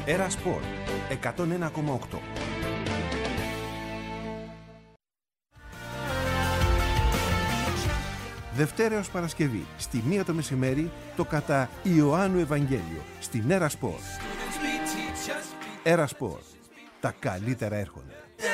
Era Sport 101,8. Δευτέρα έως Παρασκευή, στη 1 το μεσημέρι, το κατά Ιωάννου Ευαγγέλιο, στην Era Sport. Era Sport. Τα καλύτερα έρχονται.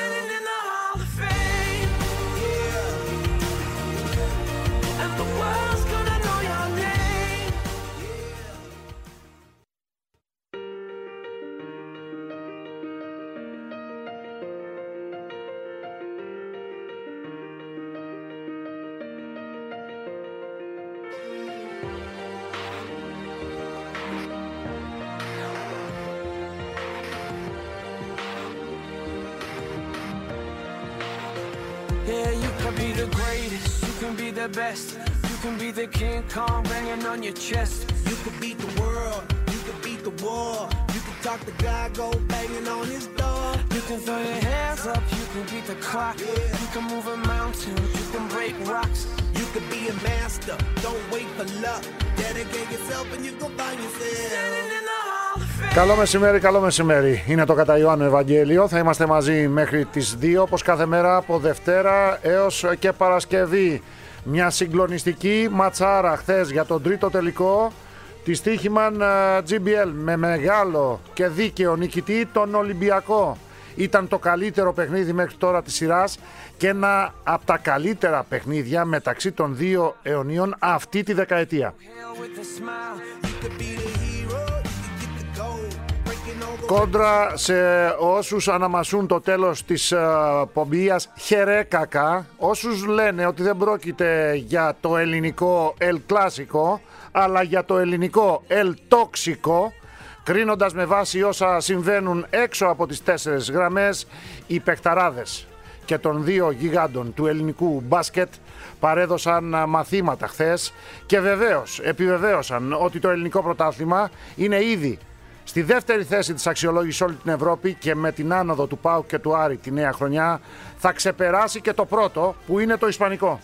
Best. You can be the King Kong banging on your chest. You can beat the world, you can beat the war. You can talk to God, go banging on his door. You can throw your hands up, you can beat the clock. Yeah. You can move a mountain, you can break rocks. You can be a master, don't wait for luck. Dedicate yourself and you go find yourself. Standing in the hall of fame. Καλό μεσημέρι, καλό μεσημέρι. Είναι το κατά Ιωάννου Ευαγγέλιο. Θα είμαστε μαζί μέχρι τις 2, όπως κάθε μέρα, από Δευτέρα έως και Παρασκευή. Μια συγκλονιστική ματσάρα χθες για τον τρίτο τελικό της Τύχημαν GBL με μεγάλο και δίκαιο νικητή τον Ολυμπιακό. Ήταν το καλύτερο παιχνίδι μέχρι τώρα της σειράς και ένα από τα καλύτερα παιχνίδια μεταξύ των δύο αιωνίων αυτή τη δεκαετία. Κόντρα σε όσους αναμασούν το τέλος της πομπίας χερέκακα, όσους λένε ότι δεν πρόκειται για το ελληνικό El Clásico, αλλά για το ελληνικό El Tóxico, κρίνοντας με βάση όσα συμβαίνουν έξω από τις 4 γραμμές, οι παιχταράδες και των δύο γιγάντων του ελληνικού μπάσκετ παρέδωσαν μαθήματα χθες και βεβαίως επιβεβαίωσαν ότι το ελληνικό πρωτάθλημα είναι ήδη στη δεύτερη θέση της αξιολόγησης όλη την Ευρώπη και με την άνοδο του ΠΑΟΚ και του Άρη τη νέα χρονιά θα ξεπεράσει και το πρώτο που είναι το ισπανικό.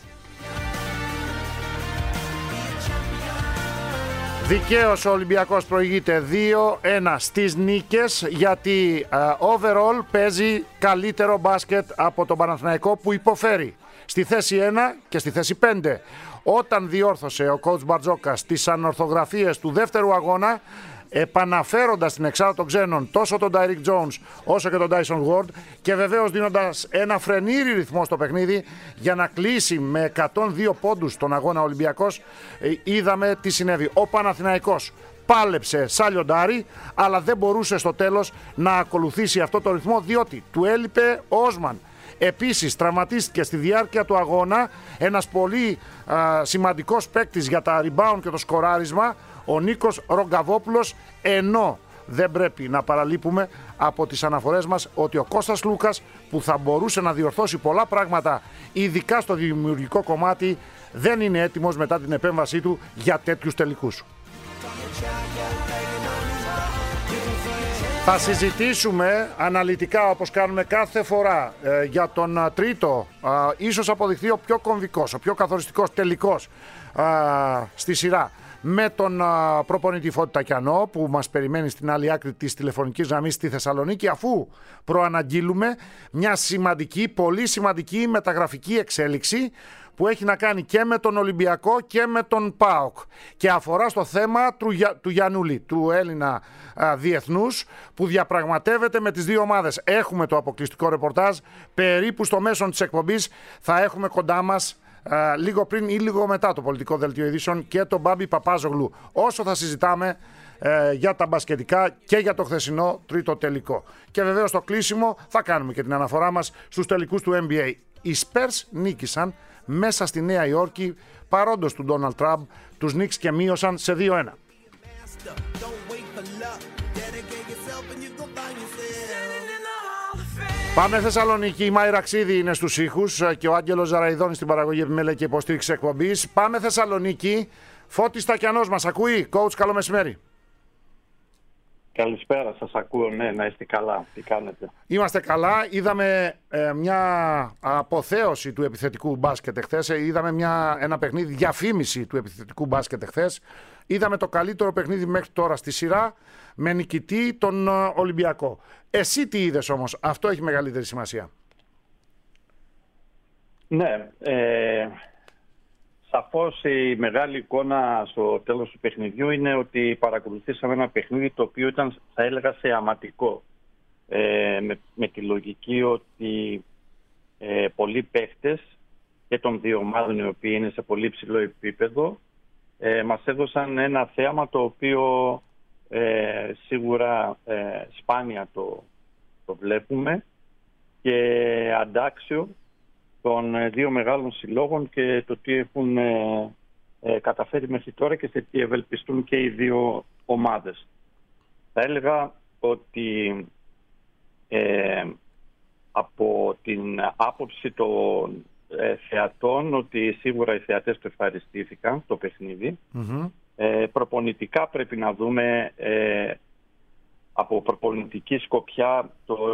Δικαίως ο Ολυμπιακός προηγείται 2-1 στις νίκες γιατί overall παίζει καλύτερο μπάσκετ από τον Παναθηναϊκό που υποφέρει στη θέση 1 και στη θέση 5. Όταν διόρθωσε ο coach Μπαρτζόκας τις ανορθογραφίες του δεύτερου αγώνα, επαναφέροντας την εξάδα των ξένων τόσο τον Derrick Jones όσο και τον Dyson Ward και βεβαίως δίνοντας ένα φρενήρι ρυθμό στο παιχνίδι για να κλείσει με 102 πόντους τον αγώνα Ολυμπιακός, είδαμε τι συνέβη. Ο Παναθηναϊκός πάλεψε σαν λιοντάρι, αλλά δεν μπορούσε στο τέλος να ακολουθήσει αυτό το ρυθμό διότι του έλειπε ο Όσμαν. Επίσης τραυματίστηκε στη διάρκεια του αγώνα ένας πολύ σημαντικός παίκτης για τα rebound και το σκοράρισμα, ο Νίκος Ρογκαβόπουλος, ενώ δεν πρέπει να παραλείπουμε από τις αναφορές μας ότι ο Κώστας Λούκας, που θα μπορούσε να διορθώσει πολλά πράγματα ειδικά στο δημιουργικό κομμάτι, δεν είναι έτοιμος μετά την επέμβασή του για τέτοιους τελικούς. Θα συζητήσουμε αναλυτικά όπως κάνουμε κάθε φορά για τον τρίτο, ίσως αποδειχθεί ο πιο κομβικός, ο πιο καθοριστικός τελικός στη σειρά, με τον προπονητή Φώτη Τακιανό που μας περιμένει στην άλλη άκρη της τηλεφωνικής γραμμής στη Θεσσαλονίκη, αφού προαναγγείλουμε μια σημαντική, πολύ σημαντική μεταγραφική εξέλιξη που έχει να κάνει και με τον Ολυμπιακό και με τον ΠΑΟΚ και αφορά στο θέμα του Γιαννούλη, του Έλληνα διεθνούς που διαπραγματεύεται με τις δύο ομάδες. Έχουμε το αποκλειστικό ρεπορτάζ, περίπου στο μέσο της εκπομπής θα έχουμε κοντά μας λίγο πριν ή λίγο μετά το πολιτικό δελτίο ειδήσεων και τον Μπάμπη Παπάζογλου, όσο θα συζητάμε για τα μπασκετικά και για το χθεσινό τρίτο τελικό. Και βεβαίως στο κλείσιμο θα κάνουμε και την αναφορά μας στους τελικούς του NBA. Οι Spurs νίκησαν μέσα στη Νέα Υόρκη παρόντος του Ντόναλντ Τραμπ, τους Knicks και μείωσαν σε 2-1. Πάμε Θεσσαλονίκη, η Μάη Ραξίδη είναι στους ήχους και ο Άγγελος Ζαραϊδόνης στην παραγωγή επιμέλεια και υποστήριξη εκπομπής. Πάμε Θεσσαλονίκη, Φώτης Τακιανός μας ακούει, coach, καλό μεσημέρι. Καλησπέρα, σας ακούω, ναι, να είστε καλά, τι κάνετε? Είμαστε καλά, είδαμε μια αποθέωση του επιθετικού μπάσκετ εχθές, είδαμε ένα παιχνίδι διαφήμιση του επιθετικού μπάσκετ εχθές. είδαμε το καλύτερο παιχνίδι μέχρι τώρα στη σειρά με νικητή τον Ολυμπιακό. Εσύ τι είδες όμως? Αυτό έχει μεγαλύτερη σημασία. Ναι, σαφώς η μεγάλη εικόνα στο τέλος του παιχνιδιού είναι ότι παρακολουθήσαμε ένα παιχνίδι το οποίο ήταν, θα έλεγα, θεαματικό. Με τη λογική ότι πολλοί παίχτες και των δύο ομάδων, οι οποίοι είναι σε πολύ ψηλό επίπεδο, μας έδωσαν ένα θέαμα το οποίο σίγουρα σπάνια το βλέπουμε και αντάξιο των δύο μεγάλων συλλόγων και το τι έχουν καταφέρει μέχρι τώρα και σε τι ευελπιστούν και οι δύο ομάδες. Θα έλεγα ότι από την άποψη των θεατών, ότι σίγουρα οι θεατές το ευχαριστήθηκαν το παιχνίδι. Προπονητικά πρέπει να δούμε από προπονητική σκοπιά το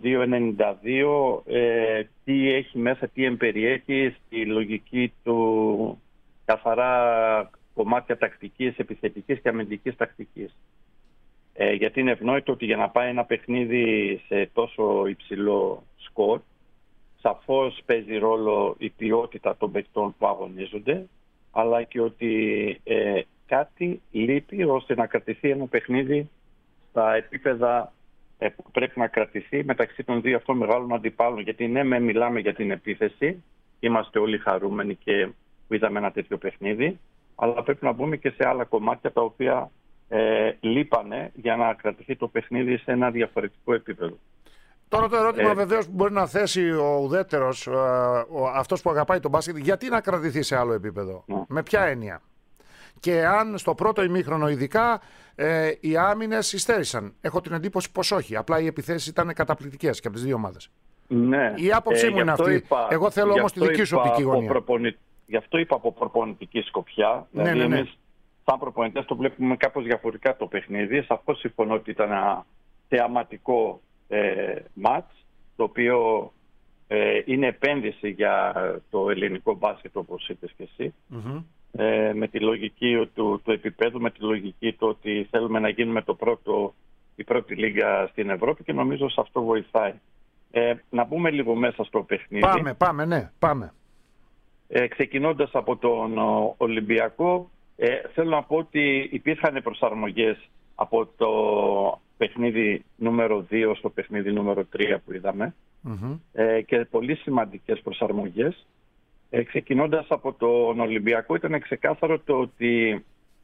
102-92 τι έχει μέσα, τι εμπεριέχει στη λογική του καθαρά κομμάτια τακτικής, επιθετικής και αμυντικής τακτικής. Γιατί είναι ευνόητο ότι για να πάει ένα παιχνίδι σε τόσο υψηλό σκορ, σαφώς παίζει ρόλο η ποιότητα των παικτών που αγωνίζονται, αλλά και ότι κάτι λείπει ώστε να κρατηθεί ένα παιχνίδι στα επίπεδα που πρέπει να κρατηθεί μεταξύ των δύο αυτών μεγάλων αντιπάλων. Γιατί ναι, μιλάμε για την επίθεση, είμαστε όλοι χαρούμενοι και που είδαμε ένα τέτοιο παιχνίδι, αλλά πρέπει να μπούμε και σε άλλα κομμάτια τα οποία λείπανε για να κρατηθεί το παιχνίδι σε ένα διαφορετικό επίπεδο. Τώρα το ερώτημα βεβαίως που μπορεί να θέσει ο ουδέτερος, αυτός που αγαπάει τον μπάσκετ, γιατί να κρατηθεί σε άλλο επίπεδο, με ποια έννοια? Και αν στο πρώτο ημίχρονο ειδικά οι άμυνες υστέρησαν. Έχω την εντύπωση πως όχι. Απλά οι επιθέσεις ήταν καταπληκτικές και από τις δύο ομάδες. Ναι. Η άποψή μου είναι αυτή. Εγώ θέλω όμως τη δική σου οπτική γωνία. Γι' αυτό είπα από προπονητική σκοπιά. Ναι, δηλαδή εμείς σαν προπονητές το βλέπουμε κάπως διαφορετικά το παιχνίδι. Σαφώς συμφωνώ ότι ήταν ένα θεαματικό μάτς, το οποίο είναι επένδυση για το ελληνικό μπάσκετ, όπως είπες και εσύ. Με τη λογική του επίπεδου, με τη λογική του ότι θέλουμε να γίνουμε η πρώτη λίγα στην Ευρώπη και νομίζω σε αυτό βοηθάει. Να μπούμε λίγο μέσα στο παιχνίδι. Πάμε. Ξεκινώντας από τον Ολυμπιακό, θέλω να πω ότι υπήρχαν προσαρμογές από το παιχνίδι νούμερο 2 στο παιχνίδι νούμερο 3 που είδαμε και πολύ σημαντικές προσαρμογές. Ξεκινώντας από τον Ολυμπιακό, ήταν ξεκάθαρο το ότι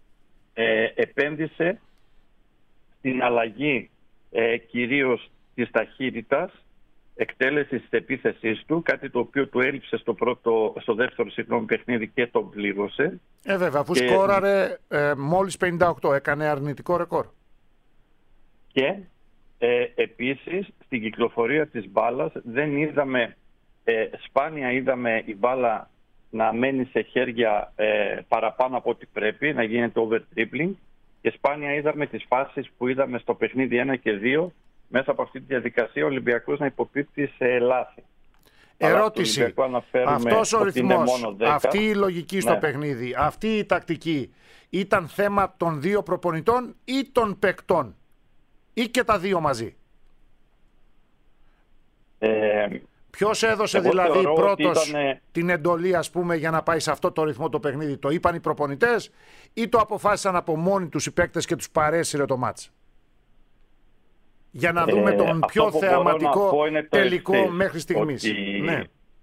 επένδυσε στην αλλαγή κυρίως της ταχύτητας εκτέλεσης της επίθεσής του, κάτι το οποίο του έλειψε στο δεύτερο παιχνίδι και τον πλήγωσε. Βέβαια, αφού σκόραρε μόλις 58, έκανε αρνητικό ρεκόρ. Και επίσης στην κυκλοφορία της μπάλας δεν είδαμε, σπάνια είδαμε η μπάλα να μένει σε χέρια παραπάνω από ό,τι πρέπει, να γίνεται over-dribbling, και σπάνια είδαμε τις φάσεις που είδαμε στο παιχνίδι 1 και 2, μέσα από αυτή τη διαδικασία ο Ολυμπιακός να υποπίπτει σε λάθη. Ερώτηση, αυτός ο ρυθμός, αυτή η λογική στο παιχνίδι, αυτή η τακτική ήταν θέμα των δύο προπονητών ή των παικτών ή και τα δύο μαζί? Ποιος έδωσε δηλαδή πρώτος την εντολή, ας πούμε, για να πάει σε αυτό το ρυθμό το παιχνίδι? Το είπαν οι προπονητές ή το αποφάσισαν από μόνοι τους οι παίκτες και τους παρέσυρε το μάτς? Για να δούμε τον πιο θεαματικό τελικό μέχρι στιγμής. Ναι.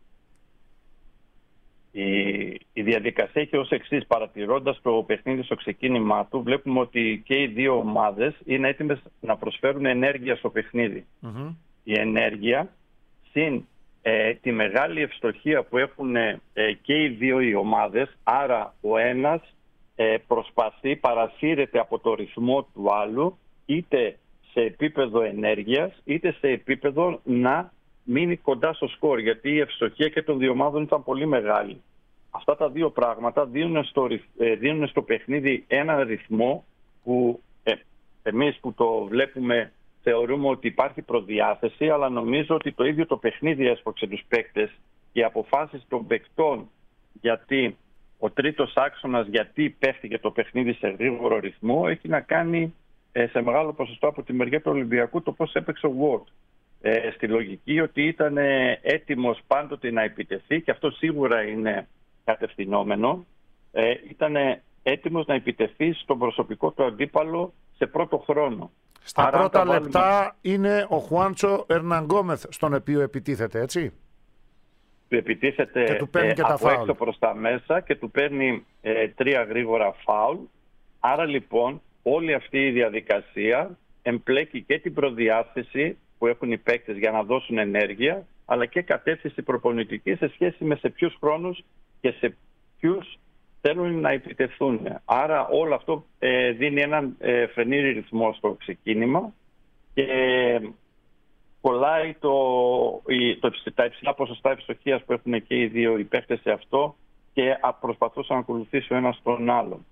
Η διαδικασία έχει ως εξής. Παρατηρώντας το παιχνίδι στο ξεκίνημά του, βλέπουμε ότι και οι δύο ομάδες είναι έτοιμες να προσφέρουν ενέργεια στο παιχνίδι. Η ενέργεια συν τη μεγάλη ευστοχία που έχουν και οι δύο οι ομάδες, άρα ο ένας προσπαθεί, παρασύρεται από το ρυθμό του άλλου, είτε σε επίπεδο ενέργειας, είτε σε επίπεδο να μείνει κοντά στο σκορ, γιατί η ευστοχία και των δύο ομάδων ήταν πολύ μεγάλη. Αυτά τα δύο πράγματα δίνουν στο παιχνίδι ένα ρυθμό που εμείς που το βλέπουμε θεωρούμε ότι υπάρχει προδιάθεση, αλλά νομίζω ότι το ίδιο το παιχνίδι έσπρωξε τους παίκτες και οι αποφάσεις των παικτών, γιατί ο τρίτος άξονας γιατί παίχτηκε το παιχνίδι σε γρήγορο ρυθμό έχει να κάνει σε μεγάλο ποσοστό από τη μεριά του Ολυμπιακού το πώς έπαιξε ο Ward. Στη λογική ότι ήταν έτοιμος πάντοτε να επιτεθεί, και αυτό σίγουρα είναι κατευθυνόμενο. Ήταν έτοιμος να επιτεθεί στον προσωπικό του αντίπαλο σε πρώτο χρόνο. Στα πρώτα λεπτά είναι ο Χουάντσο Ερναγκόμεθ στον οποίο επιτίθεται, έτσι. Του επιτίθεται και του παίρνει και τα από έξω προς τα μέσα και του παίρνει 3 γρήγορα φάουλ. Άρα λοιπόν όλη αυτή η διαδικασία εμπλέκει και την προδιάθεση που έχουν οι παίκτες για να δώσουν ενέργεια, αλλά και κατεύθυνση προπονητική σε σχέση με σε ποιους χρόνους και σε ποιους θέλουν να επιτεθούν. Άρα όλο αυτό δίνει έναν φρενήρι ρυθμό στο ξεκίνημα και κολλάει τα υψηλά ποσοστά ευστοχίας που έχουν και οι δύο οι παίκτες σε αυτό και προσπαθούσαν να ακολουθήσει ο ένας τον άλλον.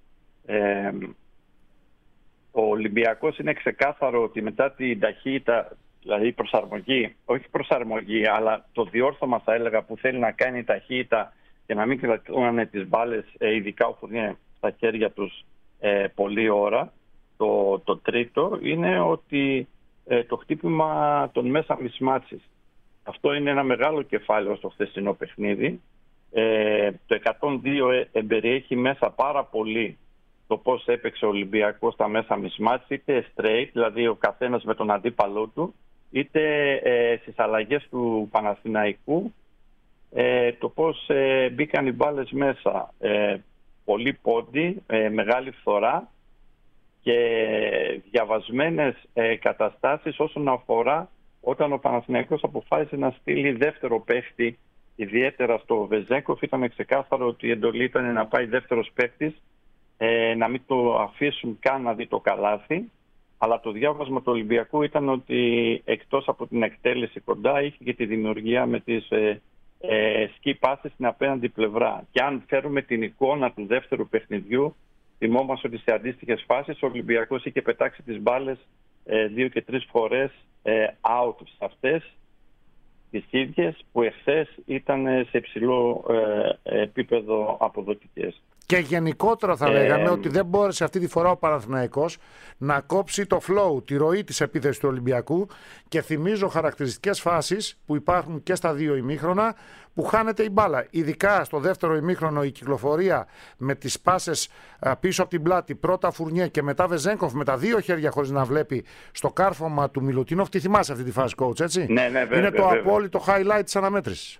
Ο Ολυμπιακός είναι ξεκάθαρο ότι μετά την ταχύτητα, δηλαδή προσαρμογή, όχι προσαρμογή, αλλά το διόρθωμα θα έλεγα που θέλει να κάνει η ταχύτητα και να μην κρατούν τις μπάλες, ειδικά ο Φουρνιέ, στα χέρια τους πολλή ώρα. Το τρίτο είναι ότι το χτύπημα των μέσα μισμάτσης. Αυτό είναι ένα μεγάλο κεφάλαιο στο χθεσινό παιχνίδι. Το 102 εμπεριέχει μέσα πάρα πολύ το πώς έπαιξε ο Ολυμπιακός στα μέσα μισμάτσης, είτε straight, δηλαδή ο καθένας με τον αντίπαλό του, είτε στις αλλαγές του Παναθηναϊκού, το πώς μπήκαν οι μπάλες μέσα. Πολύ πόντι, μεγάλη φθορά και διαβασμένες καταστάσεις όσον αφορά όταν ο Παναθηναϊκός αποφάσισε να στείλει δεύτερο παίχτη, ιδιαίτερα στο Βεζέγκοφ. Ήταν ξεκάθαρο ότι η εντολή ήταν να πάει δεύτερος παίχτης, να μην το αφήσουν καν να δει το καλάθι. Αλλά το διάβασμα του Ολυμπιακού ήταν ότι εκτός από την εκτέλεση κοντά είχε και τη δημιουργία με τις σκι πάσες στην απέναντι πλευρά. Και αν φέρουμε την εικόνα του δεύτερου παιχνιδιού, θυμόμαστε ότι σε αντίστοιχες φάσεις ο Ολυμπιακός είχε πετάξει τις μπάλες 2 και 3 φορές out σε αυτές τις ίδιες που εχθές ήταν σε υψηλό επίπεδο αποδοτικές. Και γενικότερα θα λέγαμε ότι δεν μπόρεσε αυτή τη φορά ο Παναθηναϊκός να κόψει το flow, τη ροή της επίθεσης του Ολυμπιακού, και θυμίζω χαρακτηριστικές φάσεις που υπάρχουν και στα δύο ημίχρονα που χάνεται η μπάλα. Ειδικά στο δεύτερο ημίχρονο η κυκλοφορία με τις πάσες πίσω από την πλάτη, πρώτα Φουρνιέ και μετά Βεζέγκοφ με τα δύο χέρια χωρίς να βλέπει στο κάρφωμα του Μιλουτίνοφ. Τι θυμάσαι αυτή τη φάση, coach, έτσι? Ναι, βέβαια, είναι το βέβαια. απόλυτο highlight της αναμέτρησης.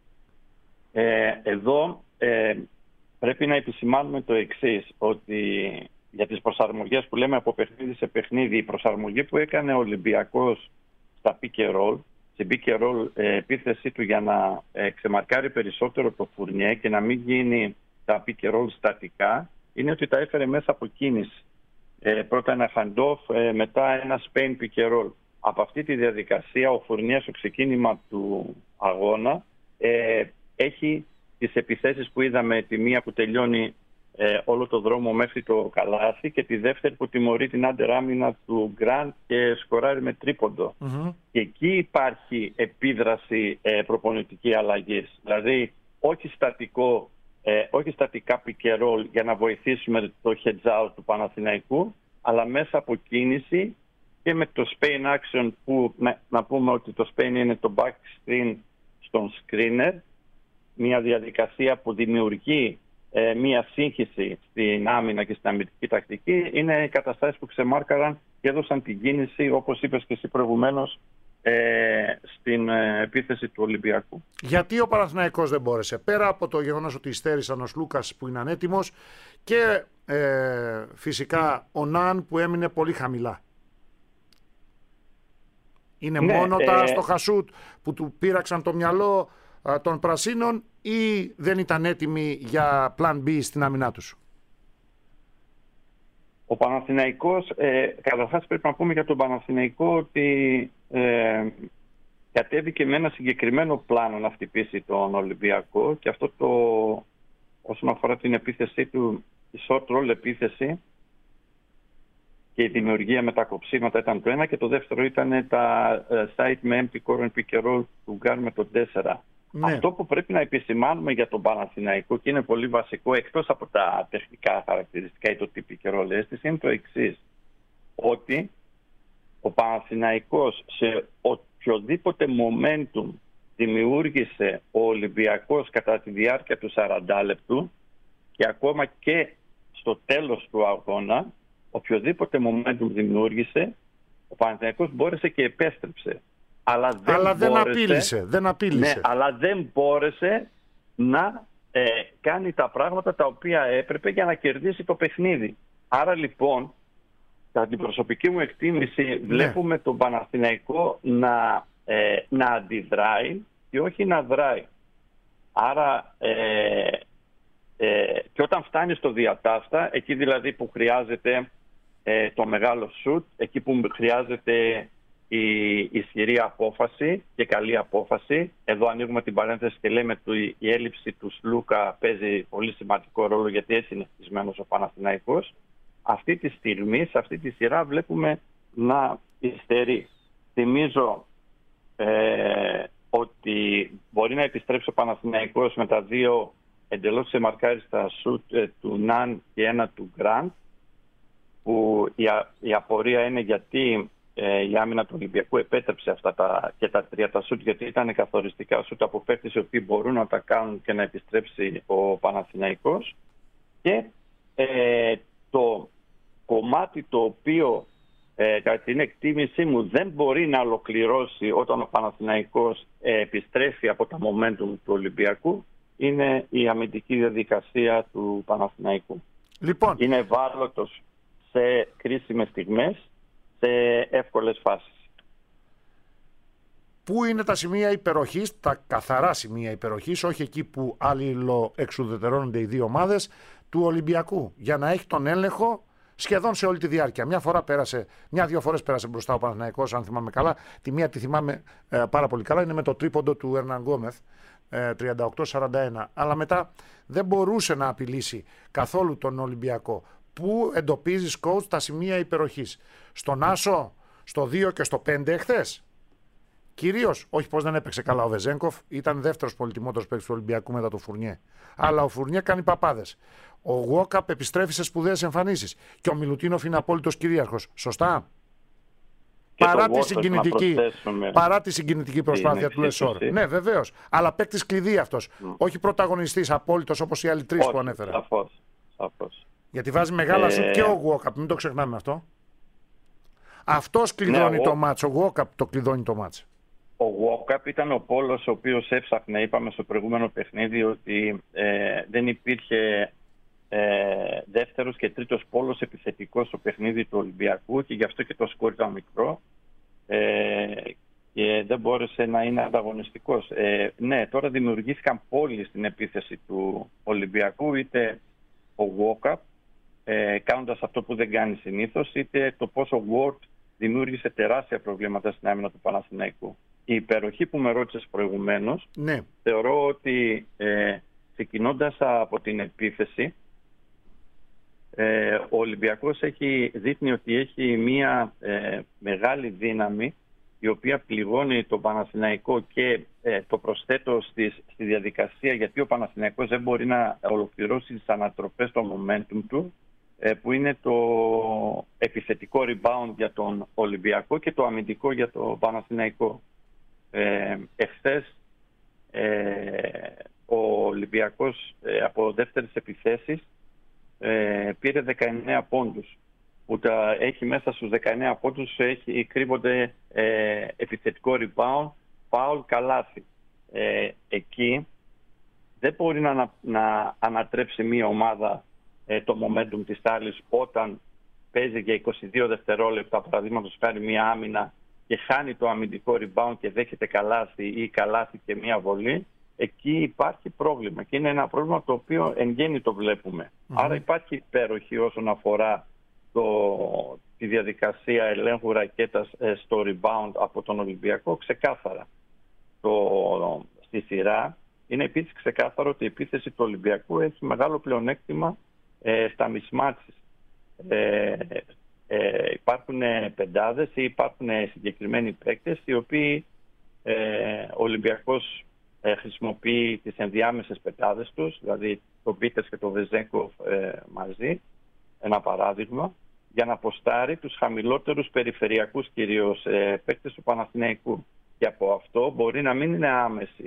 Εδώ πρέπει να επισημάνουμε το εξής, ότι για τις προσαρμογές που λέμε από παιχνίδι σε παιχνίδι, η προσαρμογή που έκανε ο Ολυμπιακός στα pick and roll, στην pick and roll επίθεσή του για να ξεμαρκάρει περισσότερο το Φουρνιέ και να μην γίνει τα pick and roll στατικά, είναι ότι τα έφερε μέσα από κίνηση. Πρώτα ένα handoff, μετά ένα Spain pick and roll. Από αυτή τη διαδικασία ο Φουρνιέ στο ξεκίνημα του αγώνα έχει τις επιθέσεις που είδαμε, τη μία που τελειώνει όλο το δρόμο μέχρι το καλάθι και τη δεύτερη που τιμωρεί την άντερ άμυνα του Γκραντ και σκοράρει με τρίποντο. Και εκεί υπάρχει επίδραση προπονητική αλλαγής. Δηλαδή όχι στατικά pick and roll για να βοηθήσουμε το hedge out του Παναθηναϊκού, αλλά μέσα από κίνηση και με το Spain action που να πούμε ότι το Spain είναι το back screen στον screener, μια διαδικασία που δημιουργεί μια σύγχυση στην άμυνα και στην αμυντική τακτική. Είναι οι καταστάσεις που ξεμάρκαραν και έδωσαν την κίνηση, όπως είπες και εσύ προηγουμένως, στην επίθεση του Ολυμπιακού. Γιατί ο Παναθηναϊκός δεν μπόρεσε, πέρα από το γεγονός ότι υστέρησαν ο Σλούκας που είναι ανέτοιμος και φυσικά ο Ναν που έμεινε πολύ χαμηλά? Είναι μόνο τα άστοχα σουτ που του πείραξαν το μυαλό των πρασίνων ή δεν ήταν έτοιμοι για plan B στην άμυνά τους? Ο Παναθηναϊκός, καταρχάς πρέπει να πούμε για τον Παναθηναϊκό ότι κατέβηκε με ένα συγκεκριμένο πλάνο να χτυπήσει τον Ολυμπιακό, και αυτό όσον αφορά την επίθεσή του, η short roll επίθεση και η δημιουργία με τα κοψίματα ήταν το ένα, και το δεύτερο ήταν τα site με empty core and pick and roll του Γκάρ με το 4. Ναι. Αυτό που πρέπει να επισημάνουμε για τον Παναθηναϊκό και είναι πολύ βασικό, εκτός από τα τεχνικά χαρακτηριστικά ή το τι και ρόλες της, είναι το εξής. Ότι ο Παναθηναϊκός σε οποιοδήποτε momentum δημιούργησε ο Ολυμπιακός κατά τη διάρκεια του 40 λεπτού και ακόμα και στο τέλος του αγώνα, οποιοδήποτε momentum δημιούργησε, ο Παναθηναϊκός μπόρεσε και επέστρεψε. Αλλά δεν απείλησε. Ναι, αλλά δεν μπόρεσε να κάνει τα πράγματα τα οποία έπρεπε για να κερδίσει το παιχνίδι. Άρα λοιπόν, κατά την προσωπική μου εκτίμηση, βλέπουμε τον Παναθηναϊκό να αντιδράει και όχι να δράει. Άρα και όταν φτάνει στο διατάφτα, εκεί δηλαδή που χρειάζεται το μεγάλο σουτ, εκεί που χρειάζεται η ισχυρή απόφαση και καλή απόφαση. Εδώ ανοίγουμε την παρένθεση και λέμε ότι η έλλειψη του Σλούκα παίζει πολύ σημαντικό ρόλο, γιατί έτσι είναι χτισμένος ο Παναθηναϊκός. Αυτή τη στιγμή, σε αυτή τη σειρά, βλέπουμε να υστερεί. Θυμίζω ότι μπορεί να επιστρέψει ο Παναθηναϊκός με τα δύο εντελώς ξεμαρκάριστα σουτ του Ναν και ένα του Γκραντ, που η απορία είναι γιατί η άμυνα του Ολυμπιακού επέτρεψε αυτά τα τρία τα σουτ, γιατί ήταν καθοριστικά σουτ από παίκτες οι οποίοι μπορούν να τα κάνουν και να επιστρέψει ο Παναθηναϊκός. Και το κομμάτι το οποίο κατά την εκτίμησή μου δεν μπορεί να ολοκληρώσει όταν ο Παναθηναϊκός επιστρέφει από τα momentum του Ολυμπιακού είναι η αμυντική διαδικασία του Παναθηναϊκού. Λοιπόν, είναι ευάλωτος σε κρίσιμες στιγμές, σε εύκολες φάσεις. Πού είναι τα σημεία υπεροχής, τα καθαρά σημεία υπεροχής, όχι εκεί που αλληλοεξουδετερώνονται οι δύο ομάδες, του Ολυμπιακού, για να έχει τον έλεγχο σχεδόν σε όλη τη διάρκεια. Μια-δύο φορές πέρασε μπροστά ο Παναθηναϊκός, αν θυμάμαι καλά. Τη μία τη θυμάμαι πάρα πολύ καλά, είναι με το τρίποντο του Ερναν Γκόμεθ, 38-41. Αλλά μετά δεν μπορούσε να απειλήσει καθόλου τον Ολυμπιακό. Πού εντοπίζεις, coach, τα σημεία υπεροχής? Στον Άσο, στο 2 και στο 5 εχθές. Κυρίως, όχι πως δεν έπαιξε καλά ο Βεζένκοφ, ήταν δεύτερος πολυτιμότερος παίκτης του Ολυμπιακού μετά το Φουρνιέ. Αλλά ο Φουρνιέ κάνει παπάδες. Ο Γουόκαπ επιστρέφει σε σπουδαίες εμφανίσεις. Και ο Μιλουτίνοφ είναι απόλυτος κυρίαρχος. Σωστά? Παρά τη συγκινητική προσπάθεια του Λεσόρ. Ναι, βεβαίως. Αλλά παίκτης κλειδί αυτός. Όχι πρωταγωνιστής απόλυτος όπως οι άλλοι τρεις που ανέφερα. Σαφώς. Γιατί βάζει μεγάλα σουτ και ο Γουόκαπ. Μην το ξεχνάμε αυτό. Αυτός κλειδώνει το μάτς. Ο Γουόκαπ το κλειδώνει το μάτς. Ο Γουόκαπ ήταν ο πόλος ο οποίος έψαχνε, είπαμε στο προηγούμενο παιχνίδι, ότι δεν υπήρχε δεύτερος και τρίτος πόλος επιθετικός στο παιχνίδι του Ολυμπιακού και γι' αυτό και το σκορ ήταν μικρό και δεν μπόρεσε να είναι ανταγωνιστικός. Ναι, τώρα δημιουργήθηκαν πόλοι στην επίθεση του Ολυμπιακού, είτε ο Γουόκαπ κάνοντας αυτό που δεν κάνει συνήθως, είτε το πόσο Ward δημιούργησε τεράστια προβλήματα στην άμυνα του Παναθηναϊκού. Η υπεροχή που με ρώτησες προηγουμένως, ναι, θεωρώ ότι ξεκινώντας από την επίθεση, ο Ολυμπιακός δείχνει ότι έχει μια μεγάλη δύναμη η οποία πληγώνει τον Παναθηναϊκό και το προσθέτω στη διαδικασία, γιατί ο Παναθηναϊκός δεν μπορεί να ολοκληρώσει τις ανατροπές στο momentum του, που είναι το επιθετικό rebound για τον Ολυμπιακό και το αμυντικό για το Παναθηναϊκό. Εχθές ο Ολυμπιακός από δεύτερες επιθέσεις πήρε 19 πόντους, που έχει μέσα στους 19 πόντους κρύβονται επιθετικό rebound, foul, καλάθι. Εκεί δεν μπορεί να ανατρέψει μία ομάδα το momentum της άλλης όταν παίζει για 22 δευτερόλεπτα, παραδείγματος χάρη μία άμυνα, και χάνει το αμυντικό rebound και δέχεται καλάθι ή καλάθι και μία βολή. Εκεί υπάρχει πρόβλημα και είναι ένα πρόβλημα το οποίο εν γέννη το βλέπουμε. Άρα υπάρχει υπέροχη όσον αφορά τη διαδικασία ελέγχου ρακέτας στο rebound από τον Ολυμπιακό, ξεκάθαρα. Στη σειρά είναι επίσης ξεκάθαρο ότι η επίθεση του Ολυμπιακού έχει μεγάλο πλεονέκτημα στα mismatches. Υπάρχουν πεντάδες ή υπάρχουν συγκεκριμένοι παίκτες οι οποίοι ο Ολυμπιακός χρησιμοποιεί τις ενδιάμεσες πεντάδες τους, δηλαδή τον Πίτερς και τον Βεζέγκοφ μαζί, ένα παράδειγμα, για να αποστάρει τους χαμηλότερους περιφερειακούς κυρίως παίκτες του Παναθηναϊκού. Και από αυτό μπορεί να μην είναι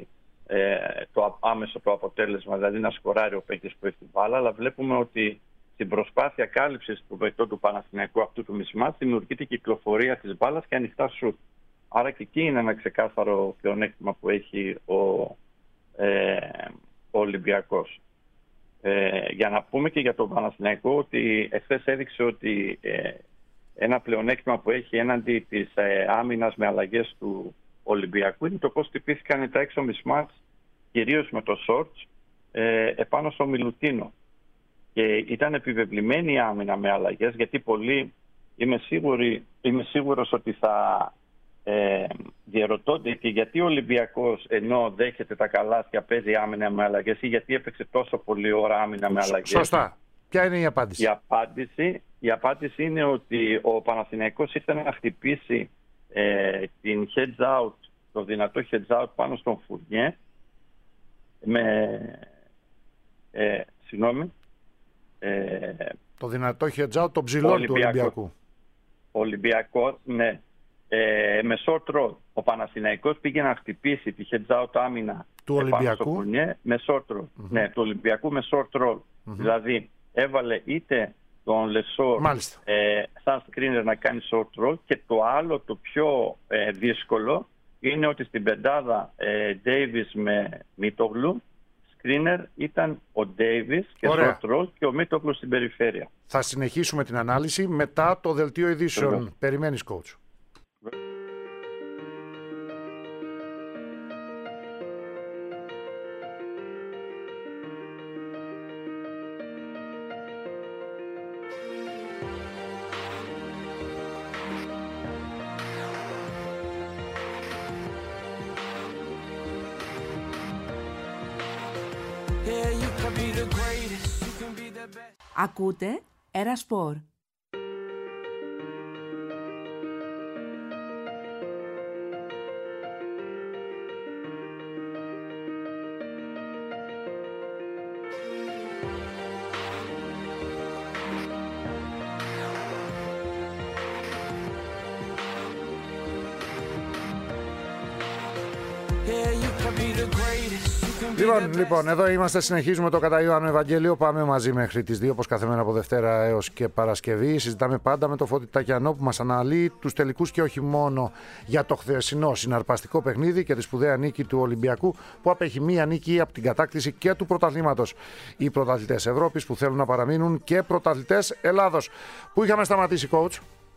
άμεσο το αποτέλεσμα, δηλαδή να σκοράρει ο παίκτης που έχει την μπάλα, αλλά βλέπουμε ότι στην προσπάθεια κάλυψης του παικτών του Παναθηναϊκού αυτού του μισμάτ δημιουργείται κυκλοφορία της μπάλας και ανοιχτά σουτ. Άρα και εκεί είναι ένα ξεκάθαρο πλεονέκτημα που έχει ο Ολυμπιακός. Για να πούμε και για τον Παναθηναϊκό ότι εχθές έδειξε ότι ένα πλεονέκτημα που έχει έναντι της άμυνας με αλλαγές του Ολυμπιακού είναι το πώς τυπήθηκαν τα έξω μισμάτς, κυρίως με το Σόρτς, επάνω στο Μιλουτίνο. Και ήταν επιβεβλημένη η άμυνα με αλλαγές, γιατί πολλοί είμαι σίγουρος ότι θα διαρωτώνται και γιατί ο Ολυμπιακός, ενώ δέχεται τα καλάθια, παίζει άμυνα με αλλαγές, ή γιατί έπαιξε τόσο πολλή ώρα άμυνα με αλλαγές. Σωστά. Ποια είναι η απάντηση? Η απάντηση είναι ότι ο Παναθηναϊκός ήθελε να χτυπήσει την heads out, το δυνατό heads out πάνω στον Φουρνιέ το δυνατό heads out, το ψηλό του Ολυμπιακού. Ολυμπιακό, ναι. Με short roll. Ο Παναθηναϊκός πήγε να χτυπήσει τη heads out άμυνα του Ολυμπιακού Φουρνιέ, με short roll. Ναι, του Ολυμπιακού με short roll. Δηλαδή έβαλε είτε τον Λεσόρ σαν screener να κάνει short roll, και το άλλο, το πιο δύσκολο, είναι ότι στην πεντάδα Davis με Μίτογλου, screener ήταν ο Davis και short roll και ο Μίτογλου στην περιφέρεια. Θα συνεχίσουμε την ανάλυση μετά το δελτίο ειδήσεων. Περιμένεις, coach. Ακούτε Ερασπορ. Λοιπόν, εδώ είμαστε, συνεχίζουμε το κατά Ιωάννου Ευαγγέλιο. Πάμε μαζί μέχρι τις 2, όπως κάθε μέρα από Δευτέρα έως και Παρασκευή. Συζητάμε πάντα με το Φώτη Τακιανό που μας αναλύει τους τελικούς και όχι μόνο για το χθεσινό συναρπαστικό παιχνίδι και τη σπουδαία νίκη του Ολυμπιακού, που απέχει μία νίκη από την κατάκτηση και του πρωταθλήματος. Οι πρωταθλητές Ευρώπης που θέλουν να παραμείνουν και πρωταθλητές Ελλάδος. Πού είχαμε σταματήσει, coach?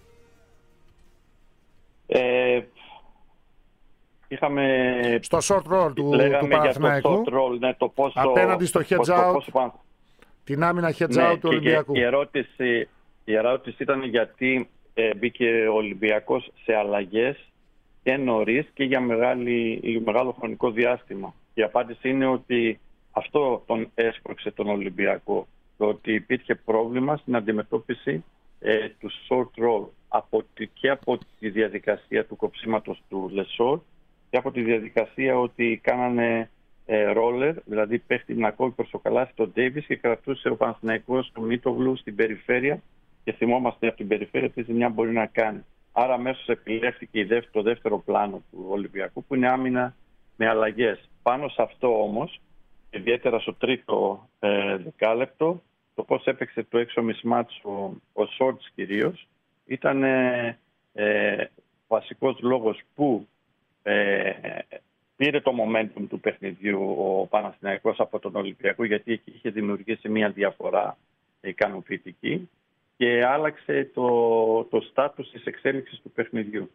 Είχαμε στο short roll του Παναθηναϊκού, ναι, απέναντι στο heads out, την άμυνα heads out του Ολυμπιακού. Η ερώτηση ήταν γιατί μπήκε ο Ολυμπιακός σε αλλαγές και νωρίς και για μεγάλο χρονικό διάστημα. Η απάντηση είναι ότι αυτό τον έσπρωξε τον Ολυμπιακό, το ότι υπήρχε πρόβλημα στην αντιμετώπιση του short roll και από τη διαδικασία του κοψίματος του Λεσόρ και από τη διαδικασία ότι κάνανε ρόλερ, δηλαδή πέφτει να κόβει προς το καλάθι τον Ντέιβις και κρατούσε ο Παναθηναϊκός του Μίτογλου στην περιφέρεια, και θυμόμαστε από την περιφέρεια τι ζημιά μπορεί να κάνει. Άρα αμέσως επιλέχθηκε το δεύτερο πλάνο του Ολυμπιακού, που είναι άμυνα με αλλαγές. Πάνω σε αυτό όμως, ιδιαίτερα στο τρίτο δεκάλεπτο, το πώς έπαιξε το έξω μισμάτς ο Σόρτς κυρίως, ήταν βασικός λόγος που πήρε το momentum του παιχνιδιού ο Παναθηναϊκός από τον Ολυμπιακό, γιατί είχε δημιουργήσει μια διαφορά ικανοποιητική και άλλαξε το στάτους της εξέλιξης του παιχνιδιού.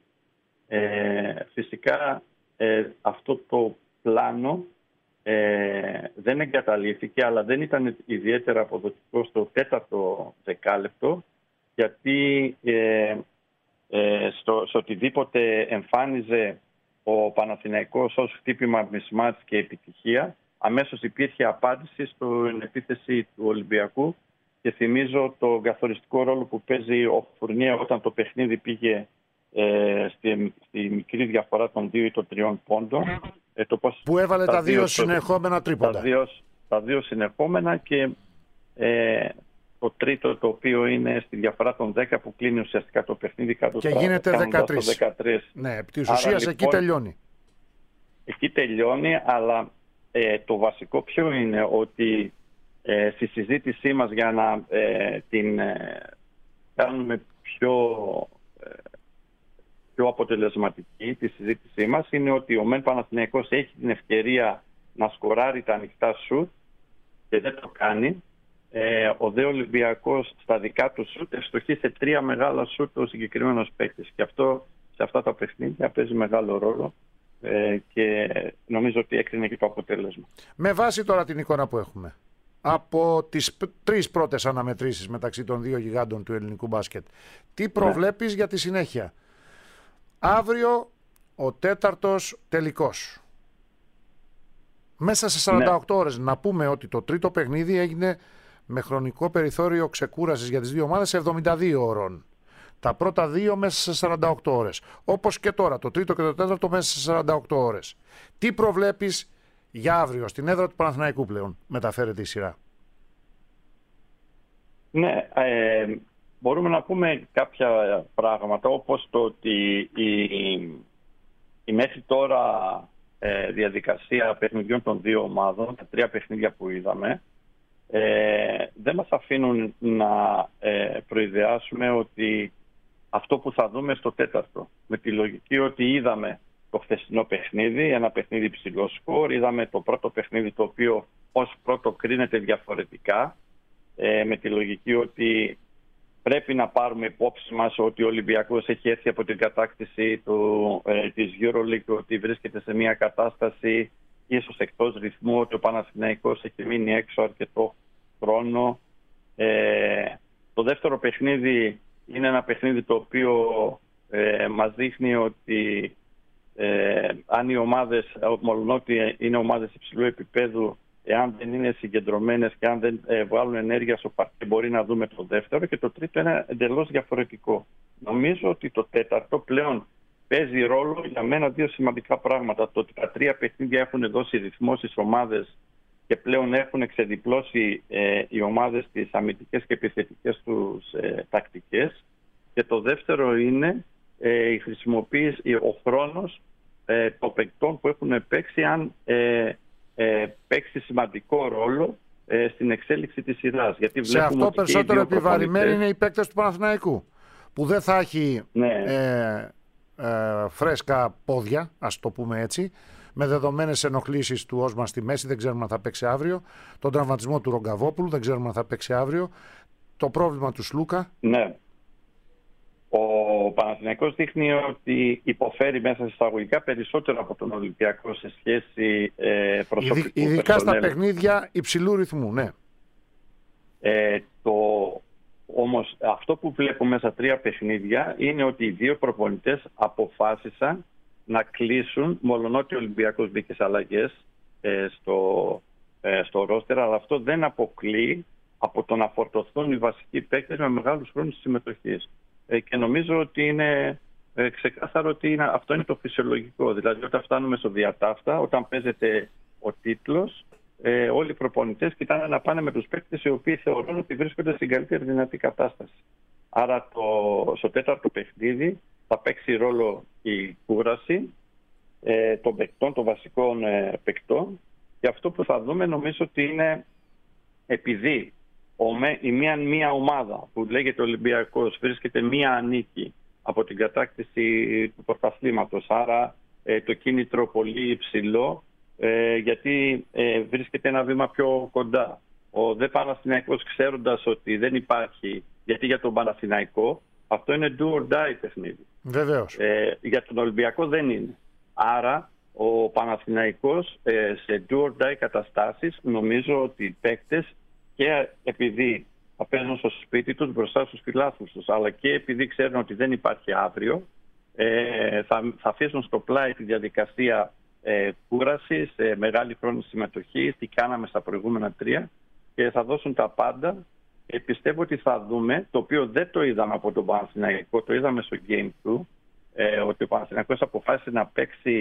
Φυσικά αυτό το πλάνο δεν εγκαταλείφθηκε, αλλά δεν ήταν ιδιαίτερα αποδοτικό στο τέταρτο δεκάλεπτο, γιατί στο οτιδήποτε εμφάνιζε ο Παναθηναϊκός ως χτύπημα μισμάτς και επιτυχία, αμέσως υπήρχε απάντηση στην επίθεση του Ολυμπιακού, και θυμίζω τον καθοριστικό ρόλο που παίζει ο Φουρνιέ όταν το παιχνίδι πήγε στη μικρή διαφορά των 2 ή των 3 πόντων. που έβαλε τα δύο συνεχόμενα τρίποντα. Τα δύο συνεχόμενα και το τρίτο, το οποίο είναι στη διαφορά των 10 που κλείνει ουσιαστικά το παιχνίδι κάτω και γίνεται 13. Ναι, επί της ουσίας εκεί λοιπόν, τελειώνει. Εκεί τελειώνει, αλλά το βασικό ποιο είναι, ότι στη συζήτησή μας για να την κάνουμε πιο αποτελεσματική τη συζήτησή μας, είναι ότι ο ΜΕΝ Παναθηναϊκός έχει την ευκαιρία να σκοράρει τα ανοιχτά σουτ και δεν το κάνει. Ο ΔΕ Ολυμπιακός στα δικά του σουτ ευστοχεί σε 3 μεγάλα σουτ ο συγκεκριμένος παίκτης. Και αυτό σε αυτά τα παιχνίδια παίζει μεγάλο ρόλο και νομίζω ότι έκρινε και το αποτέλεσμα. Με βάση τώρα την εικόνα που έχουμε από τις 3 πρώτες αναμετρήσεις μεταξύ των 2 γιγάντων του ελληνικού μπάσκετ, τι προβλέπεις για τη συνέχεια? Αύριο ο 4ος τελικός. Μέσα σε 48 ώρες να πούμε ότι το τρίτο παιχνίδι έγινε με χρονικό περιθώριο ξεκούρασης για τις 2 ομάδες 72 ώρων. Τα πρώτα 2 μέσα σε 48 ώρες. Όπως και τώρα, το τρίτο και το τέταρτο μέσα σε 48 ώρες. Τι προβλέπεις για αύριο? Στην έδρα του Παναθηναϊκού πλέον μεταφέρεται η σειρά. Ναι, μπορούμε να πούμε κάποια πράγματα, όπως το ότι η μέχρι τώρα διαδικασία παιχνιδιών των 2 ομάδων, τα 3 παιχνίδια που είδαμε, δεν μας αφήνουν να προειδεάσουμε ότι αυτό που θα δούμε στο 4ο, με τη λογική ότι είδαμε το χθεσινό παιχνίδι, ένα παιχνίδι υψηλό σκορ, είδαμε το πρώτο παιχνίδι το οποίο ως πρώτο κρίνεται διαφορετικά, με τη λογική ότι πρέπει να πάρουμε υπόψη μας ότι ο Ολυμπιακός έχει έρθει από την κατάκτηση της EuroLeague, ότι βρίσκεται σε μια κατάσταση ίσως εκτός ρυθμού, ότι ο Παναθηναϊκός έχει μείνει έξω αρκετό χρόνο. Το δεύτερο παιχνίδι είναι ένα παιχνίδι το οποίο μας δείχνει ότι αν οι ομάδες, μολονότι είναι ομάδες υψηλού επίπεδου, εάν δεν είναι συγκεντρωμένες και αν δεν βγάλουν ενέργεια στο παρκέ, μπορεί να δούμε το δεύτερο, και το τρίτο είναι εντελώς διαφορετικό. Νομίζω ότι το 4ο πλέον παίζει ρόλο για μένα 2 σημαντικά πράγματα. Το ότι τα 3 παιχνίδια έχουν δώσει ρυθμό στις ομάδες και πλέον έχουν εξεδιπλώσει οι ομάδες τις αμυντικές και επιθετικές τους τακτικές. Και το δεύτερο είναι η χρησιμοποίηση, ο χρόνος των παικτών που έχουν παίξει, αν παίξει σημαντικό ρόλο στην εξέλιξη της σειράς. Γιατί σε αυτό περισσότερο επιβαρημένοι είναι οι παίκτες του Παναθηναϊκού, που δεν θα έχει φρέσκα πόδια, ας το πούμε έτσι, με δεδομένες ενοχλήσεις του Όσμαν στη μέση, δεν ξέρουμε αν θα παίξει αύριο, τον τραυματισμό του Ρογκαβόπουλου, δεν ξέρουμε αν θα παίξει αύριο, το πρόβλημα του Σλούκα. Ναι. Ο Παναθηναϊκός δείχνει ότι υποφέρει μέσα σε εισαγωγικά περισσότερο από τον Ολυμπιακό σε σχέση προσωπικού. Ειδικά στα παιχνίδια υψηλού ρυθμού, ναι. Όμως αυτό που βλέπουμε στα 3 παιχνίδια είναι ότι οι 2 προπονητές αποφάσισαν να κλείσουν, μολονότι ο Ολυμπιακός μπήκε σε αλλαγές στο ρόστερ, αλλά αυτό δεν αποκλείει από το να φορτωθούν οι βασικοί παίκτες με μεγάλους χρόνους συμμετοχής. Και νομίζω ότι είναι ξεκάθαρο ότι αυτό είναι το φυσιολογικό. Δηλαδή, όταν φτάνουμε στο διατάφτα, όταν παίζεται ο τίτλος, όλοι οι προπονητές κοιτάνε να πάνε με τους παίκτες οι οποίοι θεωρούν ότι βρίσκονται στην καλύτερη δυνατή κατάσταση. Άρα στο 4ο παιχνίδι θα παίξει ρόλο η κούραση των παικτών, των βασικών παικτών, και αυτό που θα δούμε νομίζω ότι είναι, επειδή η μία ομάδα που λέγεται Ολυμπιακός βρίσκεται μία νίκη από την κατάκτηση του πρωταθλήματος, άρα το κίνητρο πολύ υψηλό, γιατί βρίσκεται ένα βήμα πιο κοντά. Ο ΔΕ Παναθηναϊκός, ξέροντας ότι δεν υπάρχει, γιατί για τον Παναθηναϊκό αυτό είναι do or die παιχνίδι. Βεβαίως. Για τον Ολυμπιακό δεν είναι. Άρα ο Παναθηναϊκός σε do or die καταστάσεις, νομίζω ότι οι παίκτες, και επειδή θα παίζουν στο σπίτι τους μπροστά στους φιλάθλους τους, αλλά και επειδή ξέρουν ότι δεν υπάρχει αύριο, θα αφήσουν στο πλάι τη διαδικασία κούρασης, μεγάλη χρόνη συμμετοχή, τι κάναμε στα προηγούμενα 3, και θα δώσουν τα πάντα. Πιστεύω ότι θα δούμε, το οποίο δεν το είδαμε από τον Παναθηναϊκό, το είδαμε στο Game 2, ότι ο Παναθηναϊκός αποφάσισε να παίξει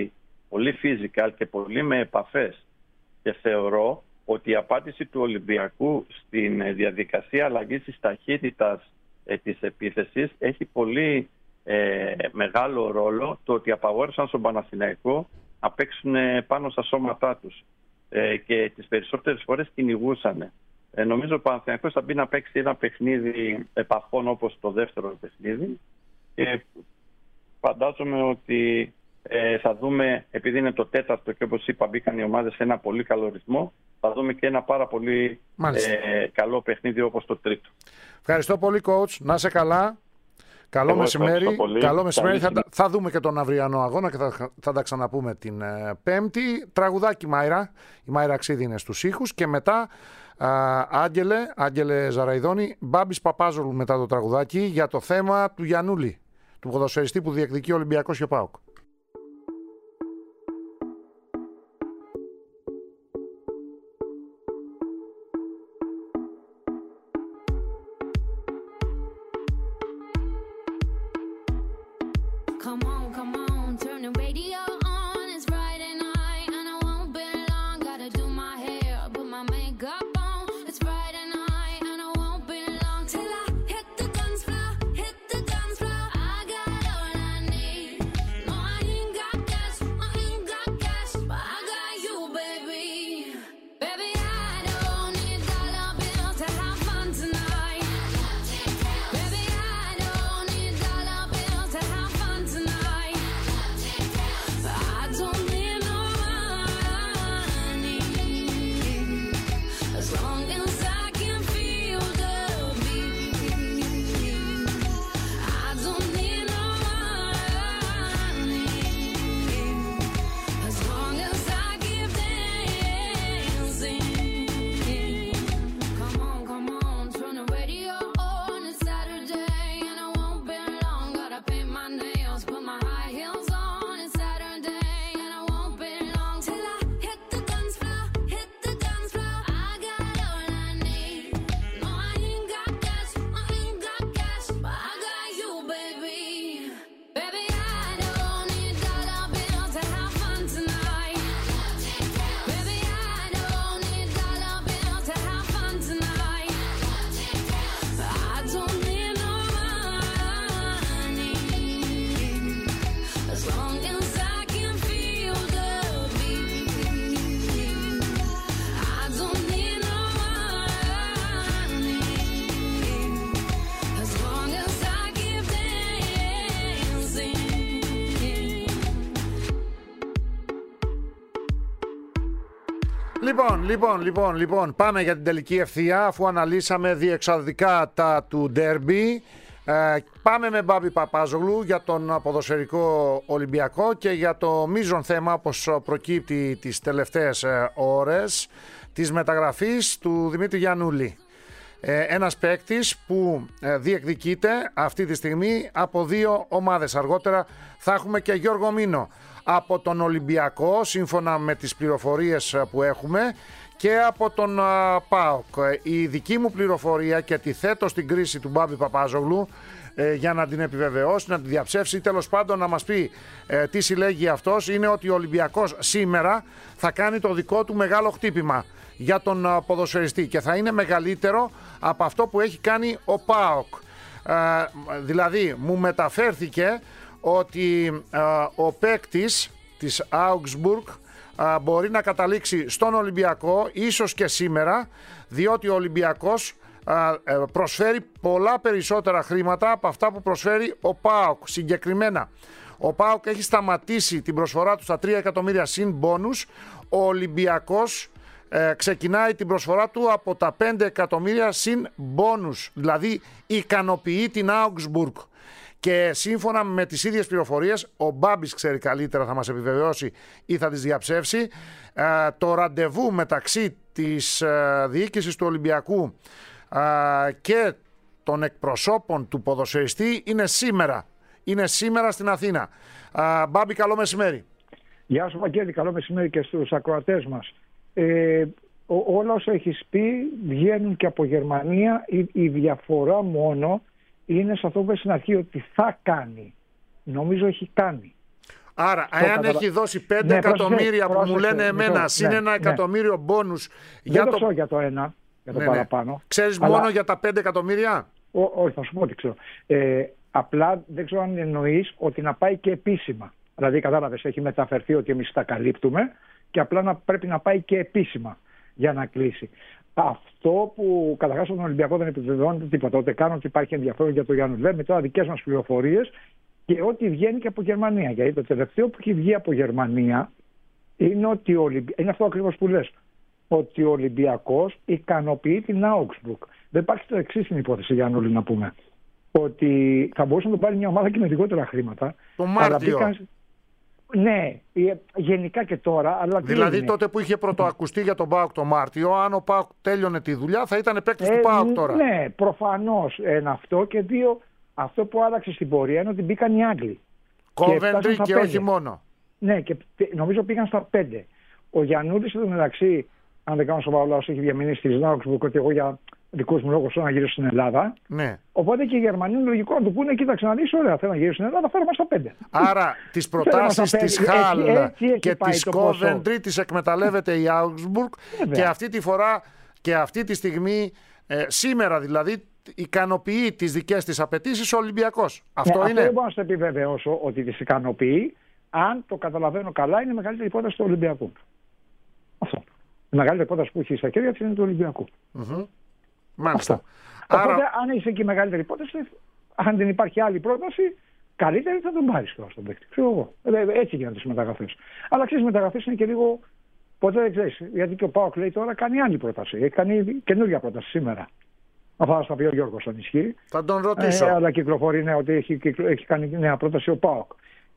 πολύ physical και πολύ με επαφές. Και θεωρώ ότι η απάντηση του Ολυμπιακού στην διαδικασία αλλαγής της ταχύτητας της επίθεσης έχει πολύ μεγάλο ρόλο το ότι απαγόρευσαν στον Παναθηναϊκό να παίξουν πάνω στα σώματά τους και τις περισσότερες φορές κυνηγούσαν. Νομίζω ο Παναθηναϊκός θα μπει να παίξει ένα παιχνίδι επαφών όπως το δεύτερο παιχνίδι και φαντάζομαι ότι θα δούμε, επειδή είναι το τέταρτο και όπως είπα μπήκαν οι ομάδες σε ένα πολύ καλό ρυθμό, θα δούμε και ένα πάρα πολύ καλό παιχνίδι όπως το τρίτο. Ευχαριστώ πολύ coach, να είσαι καλά. Καλό μεσημέρι. Καλό μεσημέρι. Θα δούμε και τον αυριανό αγώνα και θα τα ξαναπούμε την Πέμπτη. Τραγουδάκι Μάιρα. Η Μάιρα Ξίδη είναι στους ήχους και μετά Άγγελε Ζαραϊδόνη, Μπάμπης Παπάζογλου μετά το τραγουδάκι για το θέμα του Γιαννούλη, του ποδοσφαιριστή που διεκδικεί Ολυμπιακός και ΠΑΟΚ. Λοιπόν, πάμε για την τελική ευθεία αφού αναλύσαμε διεξοδικά τα του ντέρμπι. Πάμε με Μπάμπη Παπάζογλου για τον ποδοσφαιρικό Ολυμπιακό και για το μείζον θέμα όπως προκύπτει τις τελευταίες ώρες της μεταγραφής του Δημήτρη Γιαννούλη. Ένας παίκτης που διεκδικείται αυτή τη στιγμή από δύο ομάδες. Αργότερα θα έχουμε και Γιώργο Μήνο από τον Ολυμπιακό, σύμφωνα με τις πληροφορίες που έχουμε, και από τον ΠΑΟΚ. Η δική μου πληροφορία, και τη θέτω στην κρίση του Μπάμπη Παπάζογλου για να την επιβεβαιώσει, να την διαψεύσει, τέλος πάντων να μας πει τι συλλέγει αυτός, είναι ότι ο Ολυμπιακός σήμερα θα κάνει το δικό του μεγάλο χτύπημα για τον ποδοσφαιριστή και θα είναι μεγαλύτερο από αυτό που έχει κάνει ο ΠΑΟΚ. Δηλαδή μου μεταφέρθηκε ότι ο παίκτης της Augsburg μπορεί να καταλήξει στον Ολυμπιακό ίσως και σήμερα, διότι ο Ολυμπιακός προσφέρει πολλά περισσότερα χρήματα από αυτά που προσφέρει ο ΠΑΟΚ. Συγκεκριμένα, ο ΠΑΟΚ έχει σταματήσει την προσφορά του στα 3 εκατομμύρια συν μπόνους. Ο Ολυμπιακός ξεκινάει την προσφορά του από τα 5 εκατομμύρια συν μπόνους. Δηλαδή ικανοποιεί την Augsburg. Και σύμφωνα με τις ίδιες πληροφορίες, ο Μπάμπης ξέρει καλύτερα, θα μας επιβεβαιώσει ή θα τις διαψεύσει, το ραντεβού μεταξύ της διοίκησης του Ολυμπιακού και των εκπροσώπων του ποδοσφαιριστή είναι σήμερα. Είναι σήμερα στην Αθήνα. Μπάμπη, καλό μεσημέρι. Γεια σου Βαγγέλη, καλό μεσημέρι και στους ακροατές μας. Όλα όσα έχεις πει βγαίνουν και από Γερμανία. Η διαφορά μόνο είναι σε αυτό που είπε στην αρχή, ότι θα κάνει. Νομίζω έχει κάνει. Άρα, αν έχει δώσει 5 εκατομμύρια που μου λένε εμένα, συν 1 εκατομμύριο μπόνους για το... Δεν για το ένα, για το παραπάνω. Ξέρεις μόνο για τα 5 εκατομμύρια? Όχι, θα σου πω τι ξέρω. Απλά δεν ξέρω αν εννοείς ότι να πάει και επίσημα. Δηλαδή, κατάλαβες, έχει μεταφερθεί ότι εμείς τα καλύπτουμε και απλά πρέπει να πάει και επίσημα για να κλείσει. Αυτό που καταρχάς στον Ολυμπιακό δεν επιβεβαιώνεται τίποτα. Ούτε καν ότι υπάρχει ενδιαφέρον για το Γιάννου. Λέμε τώρα δικές μας πληροφορίες και ό,τι βγαίνει και από Γερμανία. Γιατί το τελευταίο που έχει βγει από Γερμανία είναι ότι είναι αυτό ακριβώς που λες. Ότι ο Ολυμπιακός ικανοποιεί την Augsburg. Δεν υπάρχει το εξής στην υπόθεση, Γιάννου, να πούμε. Ότι θα μπορούσε να το πάρει μια ομάδα και με λιγότερα χρήματα. Το Μάρτιο. Ναι, γενικά και τώρα. Αλλά δηλαδή τότε που είχε πρωτοακουστεί για τον ΠΑΟΚ το Μάρτιο, αν ο ΠΑΟΚ τέλειωνε τη δουλειά, θα ήταν παίκτης του ΠΑΟΚ τώρα. Ναι, προφανώς ένα αυτό. Και δύο, αυτό που άλλαξε στην πορεία είναι ότι μπήκαν οι Άγγλοι. Coventry και όχι μόνο. Ναι, και νομίζω πήγαν στα 5. Ο Γιαννούλης εδώ μεταξύ, αν δεν κάνω σοβαρό λάθος, έχει διαμείνει στη Augsburg ότι εγώ για δικούς μου λόγους θέλω να γυρίσω στην Ελλάδα. Ναι. Οπότε και οι Γερμανοί είναι λογικό να του πούνε: κοίταξε να δεις, ωραία, θέλω να γυρίσω στην Ελλάδα, φέρω μας στα 5. Άρα τις προτάσεις της Χάλ και της Coventry τις εκμεταλλεύεται η Augsburg και αυτή τη φορά και αυτή τη στιγμή, σήμερα δηλαδή, ικανοποιεί τις δικές της απαιτήσεις ο Ολυμπιακός. Αυτό είναι. Αυτό δεν μπορώ να σου επιβεβαιώσω ότι τις ικανοποιεί. Αν το καταλαβαίνω καλά, είναι η μεγαλύτερη υπόθεση του Ολυμπιακού. Αυτό. Η μεγαλύτερη υπόθεση που έχει στα χέρια της είναι του Ολυμπιακού. Μάλιστα. Άρα... Οπότε, αν είσαι και η μεγαλύτερη υπόθεση, αν δεν υπάρχει άλλη πρόταση, καλύτερη θα τον πάρει τώρα στον παίκτη. Ξέρω εγώ. Έτσι γίνονται τις μεταγραφές. Αλλά ξέρεις, οι μεταγραφές είναι και λίγο. Ποτέ δεν ξέρεις. Γιατί και ο ΠΑΟΚ λέει τώρα κάνει άλλη πρόταση. Έχει κάνει καινούργια πρόταση σήμερα. Αυτά θα πει ο Γιώργος αν ισχύει. Θα τον ρωτήσω. Αλλά κυκλοφορεί ότι έχει κάνει νέα πρόταση ο ΠΑΟΚ.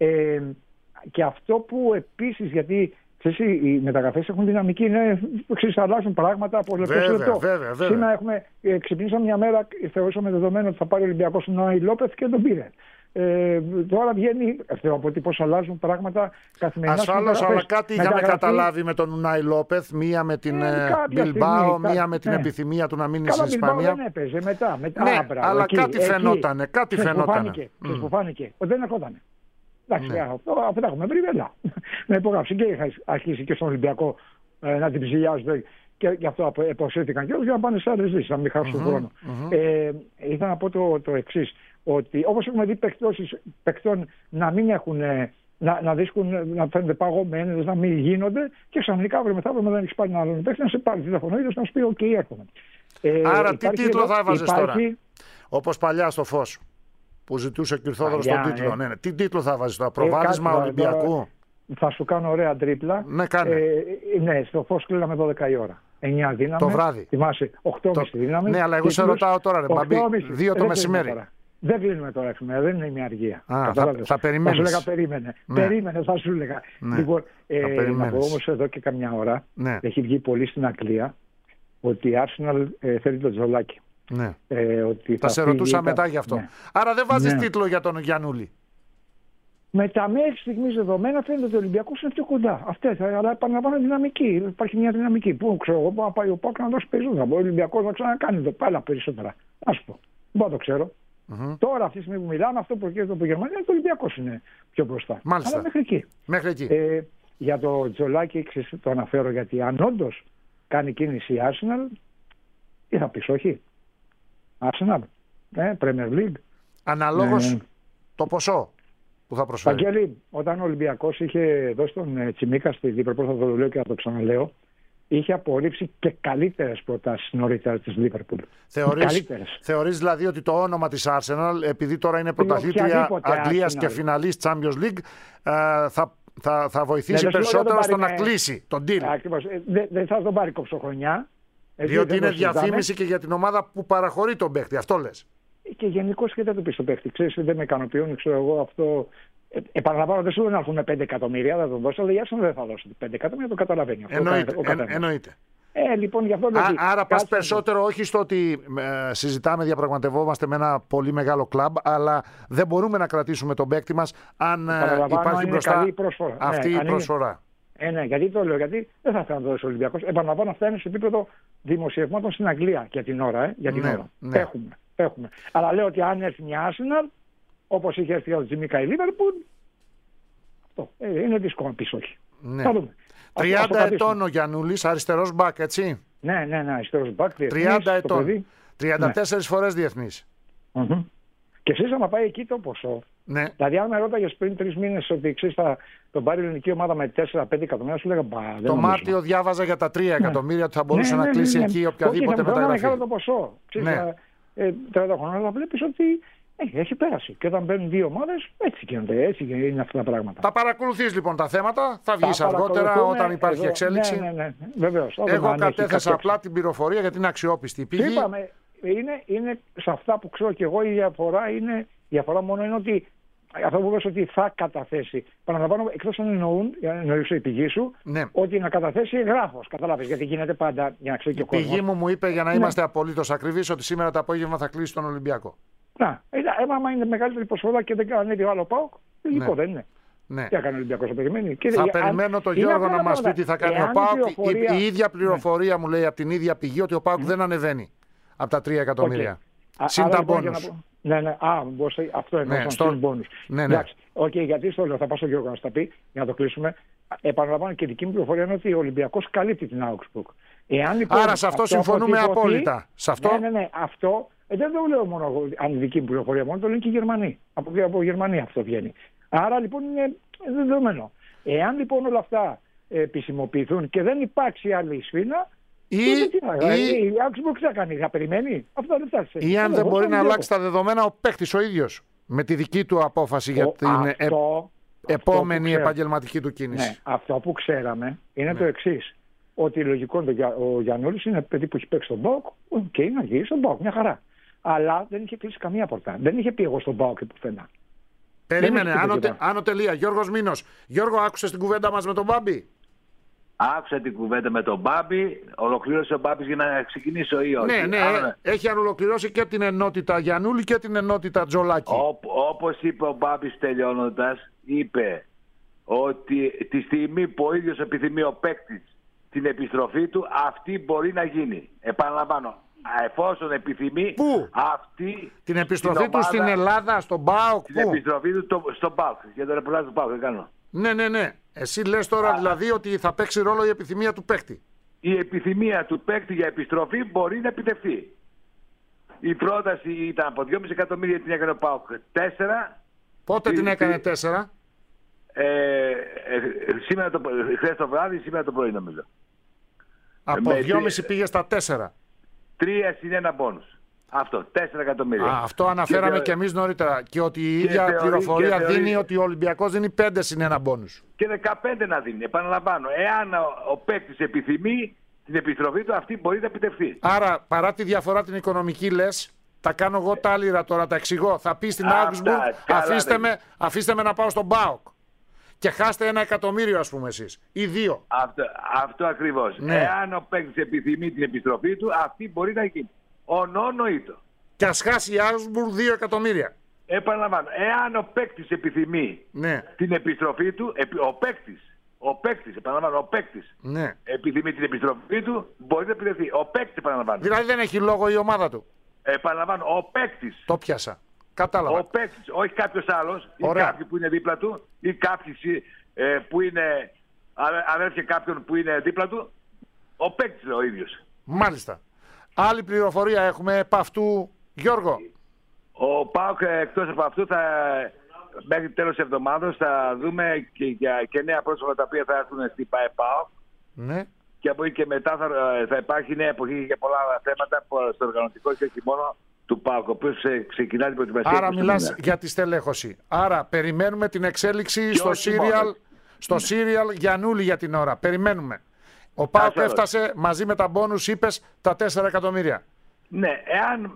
Και αυτό που επίσης, γιατί ξέρεις, οι μεταγραφές έχουν δυναμική, αλλάζουν πράγματα από λεπτό σε λεπτό. Σήμερα ξυπνήσαμε μια μέρα, θεωρούσαμε δεδομένο ότι θα πάρει ο Ολυμπιακός τον Νάι Λόπεθ και τον πήρε. Τώρα βγαίνει, από ότι πώς αλλάζουν πράγματα καθημερινά. Ασφαλώς, αλλά κάτι είχαμε καταλάβει με τον Ουνάι Λόπεθ, μία με την Μπιλμπάο, μία με την επιθυμία του να μείνει στην Ισπανία. Δεν έπαιζε μετά. Ναι, αλλά κάτι φαινότανε. Κάτι φαινότανε. Που φάνηκε, ότι δεν ερχότανε. Εντάξει, αφού τα έχουμε βρει, βέβαια. Να υπογράψει και είχα αρχίσει και στον Ολυμπιακό να την ψηλιάζουν και γι' αυτό αποσύρθηκαν και όλους για να πάνε σε άλλες λύσεις, να μην χάσουν τον χρόνο. Ήθελα να πω το εξής, ότι όπως έχουμε δει παικτών να μην έχουν, να βρίσκουν, να φαίνονται παγωμένες, να μην γίνονται και ξαφνικά αύριο μεθαύριο δεν έχεις πάρει έναν άλλον παίκτη, να σε πάρει τηλέφωνο ίδιος να σου πει: «ΟΚ, έρχομαι». Άρα τι τίτλο θα έβαζες τώρα, όπως παλιά στο Φως, που ζητούσε ο Κυρθόδωρος τον τίτλο. Ναι. Τι τίτλο θα βάζεις τώρα, προβάδισμα Ολυμπιακού? Θα σου κάνω ωραία τρίπλα. Ναι, κάνε. Ναι, στο Φως κλείναμε 12 η ώρα. 9 δύναμη. Το βράδυ. Θυμάσαι, 8.30 δύναμη. Ναι, αλλά εγώ σε ρωτάω τώρα, ρε Μπαμπή, 2 το μεσημέρι. Δεν κλείνουμε τώρα σήμερα, δεν είναι μια αργία. Θα περιμένεις. Θα σου λέγα περίμενε. Ναι. Περίμενε, θα σου λέγα. Ναι. Λοιπόν, να πω όμως εδώ και καμιά ώρα, ναι, έχει βγει πολύ στην Αγγλία ότι η Arsenal θέλει τον Τζολάκη. Ναι. Ότι θα σε ρωτούσα μετά γι' αυτό. Ναι. Άρα δεν βάζεις τίτλο για τον Γιαννούλη? Με τα μέχρι στιγμής δεδομένα φαίνεται ότι ο Ολυμπιακός είναι πιο κοντά. Αλλά επαναλαμβάνω δυναμική. Υπάρχει μια δυναμική. Πού ξέρω εγώ, να πάει ο ΠΑΟΚ να δώσει περισσότερα. Μπορεί ο Ολυμπιακός να ξανακάνει εδώ πάλι περισσότερα. Α πω. Δεν το ξέρω. Τώρα, αυτή τη στιγμή που μιλάμε, αυτό που προκύπτει από Γερμανία είναι ότι ο Ολυμπιακός είναι πιο μπροστά. Μάλιστα. Αλλά μέχρι εκεί. Για το Τζολάκη το αναφέρω γιατί αν όντως κάνει κίνηση η Arsenal, τι θα πεις, όχι? Arsenal, Premier League. Αναλόγως το ποσό που θα προσφέρει. Βαγγέλη, όταν ο Ολυμπιακός είχε δώσει τον Τσιμίκα στη Λίβερπουλ, θα το λέω και θα το ξαναλέω, είχε απορρίψει και καλύτερες προτάσεις νωρίτερα της Λίβερπουλ. Θεωρείς δηλαδή ότι το όνομα της Arsenal, επειδή τώρα είναι πρωταθλήτρια Αγγλίας και φιναλίστ Champions League, θα βοηθήσει περισσότερο στο να κλείσει τον deal? Ακριβώς. Δεν θα τον πάρει κοψοχρονιά. Διότι είναι διαφήμιση και για την ομάδα που παραχωρεί τον παίχτη. Αυτό λες? Και γενικώς και δεν το πει στον παίχτη. Ξέρεις, δεν με ικανοποιούν, ξέρω εγώ αυτό. Επαναλαμβάνω, δεν σου λένε να έρχονται 5 εκατομμύρια, θα τον δώσω, αλλά η Arsenal δεν θα δώσει 5 εκατομμύρια, το καταλαβαίνει αυτό. Εννοείται. Λοιπόν, γι' αυτό άρα πας περισσότερο όχι στο ότι συζητάμε, διαπραγματευόμαστε με ένα πολύ μεγάλο κλαμπ, αλλά δεν μπορούμε να κρατήσουμε τον παίκτη μας αν υπάρχει μπροστά αυτή η προσφορά. Ναι, γιατί το λέω, γιατί δεν θα ήθελα να το δώσει ο Ολυμπιακός. Επαναλαμβάνω, αυτά είναι σε επίπεδο δημοσιευμάτων στην Αγγλία για την ώρα. Ναι. Έχουμε. Αλλά λέω ότι αν έρθει μια Arsenal, όπως είχε έρθει ο Τζιμίκα η Liverpool, Αυτό. Είναι δύσκολο να πεις όχι. Ναι. Θα δούμε. 30 ετών ο Γιαννούλης, αριστερός μπακ, έτσι. Ναι, αριστερός μπακ. 30 ετών. 34 φορές διεθνής. Και εσείς άμα πάει εκεί το ποσό. Ναι. Δηλαδή, αν με ρώταγες πριν 3 μήνες ότι ξέρεις θα τον πάρει η ελληνική ομάδα με 4-5 εκατομμύρια, σου λέγα μπα. Το Μάρτιο διάβαζα για τα 3 εκατομμύρια ότι θα μπορούσε να κλείσει εκεί οποιαδήποτε μεταγραφή. Είναι μεγάλο το ποσό. Ξέρεις, 30 χρόνια αλλά βλέπεις ότι έχει πέρασει. Και όταν μπαίνουν 2 ομάδες, έτσι γίνονται. Έτσι είναι αυτά τα πράγματα. Τα παρακολουθείς λοιπόν τα θέματα, θα βγεις αργότερα όταν υπάρχει εξέλιξη. Ναι, βεβαίως. Εγώ κατέθεσα απλά την πληροφορία γιατί είναι αξιόπιστη. Είπαμε, είναι σε αυτά που ξέρω και εγώ η διαφορά μόνο είναι ότι αυτό που είπες ότι θα καταθέσει. Παραλαμβάνω, εκτός αν εννοούσε η πηγή σου, ότι να καταθέσει γράφος. Καταλάβεις, γιατί γίνεται πάντα για να ξέρει και ο κόσμος. Η πηγή μου είπε για να είμαστε απολύτως ακριβείς ότι σήμερα το απόγευμα θα κλείσει τον Ολυμπιακό. Άμα είναι μεγαλύτερη προσφορά και δεν ανέβει άλλο ΠΑΟΚ, λογικό δεν είναι. Ναι. Τι έκανε ο Ολυμπιακός, το περιμένει. Θα περιμένω τον Γιώργο να μας πει τι θα κάνει ο ΠΑΟΚ. Η ίδια πληροφορία μου λέει από την ίδια πηγή ότι ο ΠΑΟΚ δεν ανεβαίνει από τα 3 εκατομμύρια. Συν τα μπόνους. Ναι. Αυτό εννοώ. Στον μπόνους. Ναι. Εντάξει. Γιατί στο λέω, θα πάω στον Γιώργο να στα πει για να το κλείσουμε. Επαναλαμβάνω και η δική μου πληροφορία είναι ότι ο Ολυμπιακός καλύπτει την Augsburg. Άρα σε αυτό συμφωνούμε απόλυτα. Σε αυτό. Ναι. Αυτό δεν το λέω μόνο αν η δική μου πληροφορία, μόνο το λένε και οι Γερμανοί. Από Γερμανία αυτό βγαίνει. Άρα λοιπόν είναι δεδομένο. Εάν λοιπόν όλα αυτά επισημοποιηθούν και δεν υπάρξει άλλη σφήνα. Η Augsburg τι θα κάνει, θα περιμένει. Αυτό δεν θα ή αν δεν μπορεί να αλλάξει τα δεδομένα ο παίκτης ο ίδιος με τη δική του απόφαση για την επόμενη επαγγελματική του κίνηση. Ναι, αυτό που ξέραμε είναι το εξής. Ότι λογικό ο Γιαννούλης είναι παιδί που έχει παίξει στον ΠΑΟΚ και να γυρίσει στον ΠΑΟΚ, μια χαρά. Αλλά δεν είχε κλείσει καμία πορτά. Δεν είχε πει εγώ στον ΠΑΟΚ και πουθενά. Περίμενε, άνω τελεία. Γιώργος Μήνος. Γιώργο, άκουσες την κουβέντα μας με τον Μπάμπη? Άκουσα την κουβέντα με τον Μπάμπη, ολοκλήρωσε ο Μπάμπης για να ξεκινήσει ο ιός. Ναι, έχει ολοκληρώσει και την ενότητα Γιαννούλη και την ενότητα Τζολάκη. Όπως είπε ο Μπάμπης τελειώνοντας, είπε ότι τη στιγμή που ο ίδιος επιθυμεί ο παίκτης την επιστροφή του, αυτή μπορεί να γίνει. Επαναλαμβάνω, εφόσον επιθυμεί αυτή την επιστροφή του στην Ελλάδα, στον ΠΑΟΚ. Την επιστροφή του στον ΠΑΟΚ, για το ρεπορτάζ του ΠΑΟΚ, δεν κάνω. Ναι. Εσύ λες τώρα δηλαδή ότι θα παίξει ρόλο η επιθυμία του παίκτη. Η επιθυμία του παίκτη για επιστροφή μπορεί να επιτευχθεί. Η πρόταση ήταν από 2,5 εκατομμύρια, την έκανε ο ΠΑΟΚ 4. Πότε την έκανε 4? Χθες το βράδυ, σήμερα το πρωί νομίζω. Από 2,5 πήγε στα 4. 3 συν 1 μπόνους. Αυτό, 4 εκατομμύρια. Αυτό αναφέραμε και εμείς νωρίτερα. Και ότι η ίδια πληροφορία δίνει ότι ο Ολυμπιακός δίνει 5 συν 1 μπόνους. Και 15 να δίνει. Επαναλαμβάνω, εάν ο παίκτης επιθυμεί την επιστροφή του, αυτή μπορεί να επιτευχθεί. Άρα, παρά τη διαφορά την οικονομική, λες, τα κάνω εγώ τα άλυρα τώρα, τα εξηγώ. Θα πει στην Augsburg, αφήστε με να πάω στον ΠΑΟΚ. Και χάστε 1 εκατομμύριο, ας πούμε, εσείς. Ή 2. Αυτό ακριβώς. Ναι. Εάν ο παίκτης επιθυμεί την επιστροφή του, αυτή μπορεί να γίνει. Νοήτο. Και ας χάσει η Augsburg 2 εκατομμύρια. Επαναλαμβάνω, εάν ο παίκτης επιθυμεί την επιστροφή του, ο παίκτης επιθυμεί την επιστροφή του, μπορεί να επιτευχθεί. Ο παίκτης, επαναλαμβάνω. Δηλαδή δεν έχει λόγο η ομάδα του. Επαναλαμβάνω, ο παίκτης. Το πιάσα. Κατάλαβα. Ο παίκτης, όχι κάποιος άλλος, ή κάποιοι που είναι δίπλα του, ή κάποιοι που είναι, αν έρθει κάποιον που είναι δίπλα του, ο παίκτης ο ίδιος. Μάλιστα. Άλλη πληροφορία έχουμε επ' αυτού, Γιώργο? Ο ΠΑΟΚ εκτός από αυτού μέχρι τέλος της εβδομάδας θα δούμε και νέα πρόσωπα τα οποία θα έρθουν στην ΠΑΟΚ. Ναι. Και από εκεί και μετά θα υπάρχει νέα εποχή για πολλά θέματα στο οργανωτικό και όχι μόνο του ΠΑΟΚ, ο οποίος ξεκινά την προετοιμασία. Άρα μιλάς για τη στελέχωση. Άρα περιμένουμε την εξέλιξη στο serial Γιαννούλη για την ώρα. Περιμένουμε. Ο ΠΑΟΚ έφτασε μαζί με τα μπόνους, είπες, τα 4 εκατομμύρια. Ναι, εάν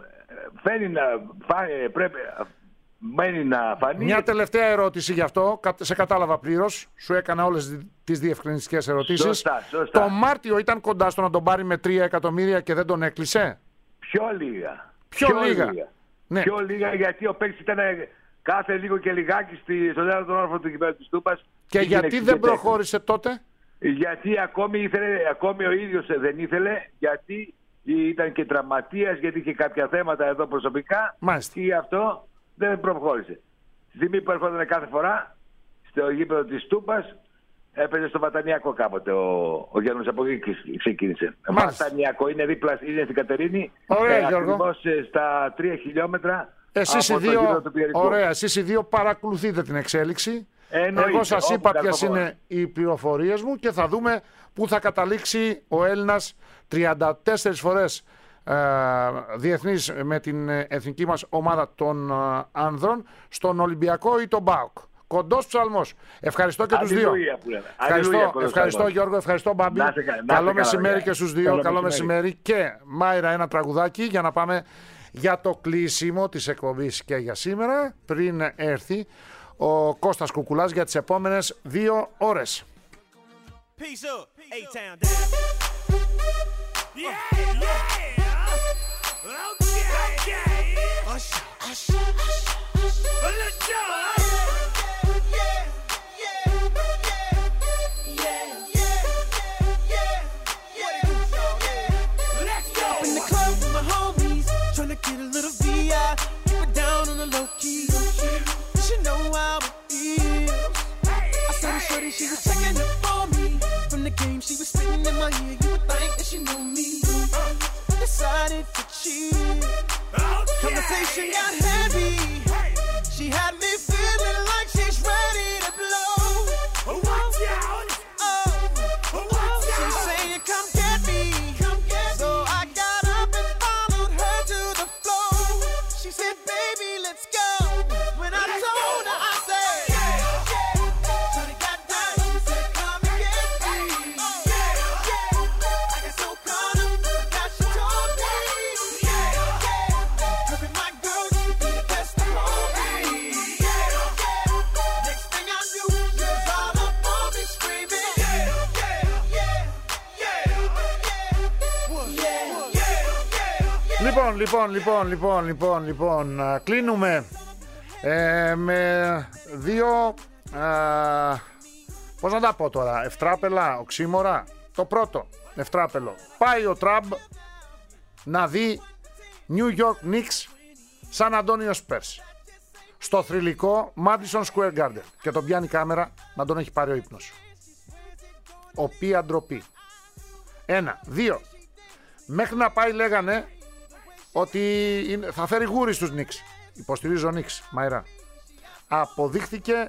μένει να φανεί... Μια τελευταία ερώτηση γι' αυτό, σε κατάλαβα πλήρως, σου έκανα όλες τις διευκρινιστικές ερωτήσεις. Σωστά. Το Μάρτιο ήταν κοντά στο να τον πάρει με 3 εκατομμύρια και δεν τον έκλεισε? Πιο λίγα. Ναι. Πιο λίγα, γιατί ο παίκτης ήταν κάθε λίγο και λιγάκι στον ένα τον όροφο του κυπέλλου της Τούπας. Και γιατί δεν προχώρησε τότε? Γιατί ακόμη ο ίδιος δεν ήθελε, γιατί ήταν και τραυματίας, γιατί είχε κάποια θέματα εδώ προσωπικά. Μάλιστα. Και γι' αυτό δεν προχώρησε. Στη στιγμή που έρχονταν κάθε φορά στο γήπεδο της Τούμπας. Έπαιζε στο Βατανιακό κάποτε ο Γιάννης, από εκεί ξεκίνησε. Βατανιακό είναι δίπλα, είναι στην Κατερίνη. Ωραία, ακριβώς στα 3 χιλιόμετρα. Εσείς οι δύο παρακολουθείτε την εξέλιξη. Εγώ σας είπα ποιες είναι οι πληροφορίες μου και θα δούμε πού θα καταλήξει ο Έλληνας 34 φορές διεθνής με την εθνική μας ομάδα των ανδρών στον Ολυμπιακό ή τον ΠΑΟΚ. Κοντός ψαλμός. Ευχαριστώ και τους δύο. Ευχαριστώ Γιώργο, ευχαριστώ Μπάμπη. Καλό μεσημέρι και στους δύο. Καλό μεσημέρι. Και Μάιρα, ένα τραγουδάκι για να πάμε για το κλείσιμο της εκπομπής και για σήμερα, πριν έρθει ο Κώστας Κουκουλάς για τις επόμενες 2 ώρες. Get a little VI, keep it down on the low key. She know how it is. I saw the shorty, she was checking up for me. From the game, she was spitting in my ear. You would think that she knew me. Decided to cheat. Conversation got heavy. She had me feeling like she's ready to blow. Watch out! She's saying, "Come get me." So I got up and followed her to the floor. She said, "Baby, let's go." When I told her, I said, Shorty got down. She said, "Come and get me." I got so caught up, forgot she told me. Her and my girl, she be the best of all me. Next thing I knew, she was all up on me screaming. Λοιπόν, κλείνουμε με 2, πώς να τα πω τώρα, ευτράπελα, οξύμορα. Το πρώτο ευτράπελο, πάει ο Τραμπ να δει New York Knicks San Antonio Spurs στο θρυλικό Madison Square Garden και τον πιάνει κάμερα να τον έχει πάρει ο ύπνος. Οποία ντροπή. 1, 2, μέχρι να πάει λέγανε ότι θα φέρει γούρι στους Knicks. Υποστηρίζω Knicks, Μαϊρά. Αποδείχθηκε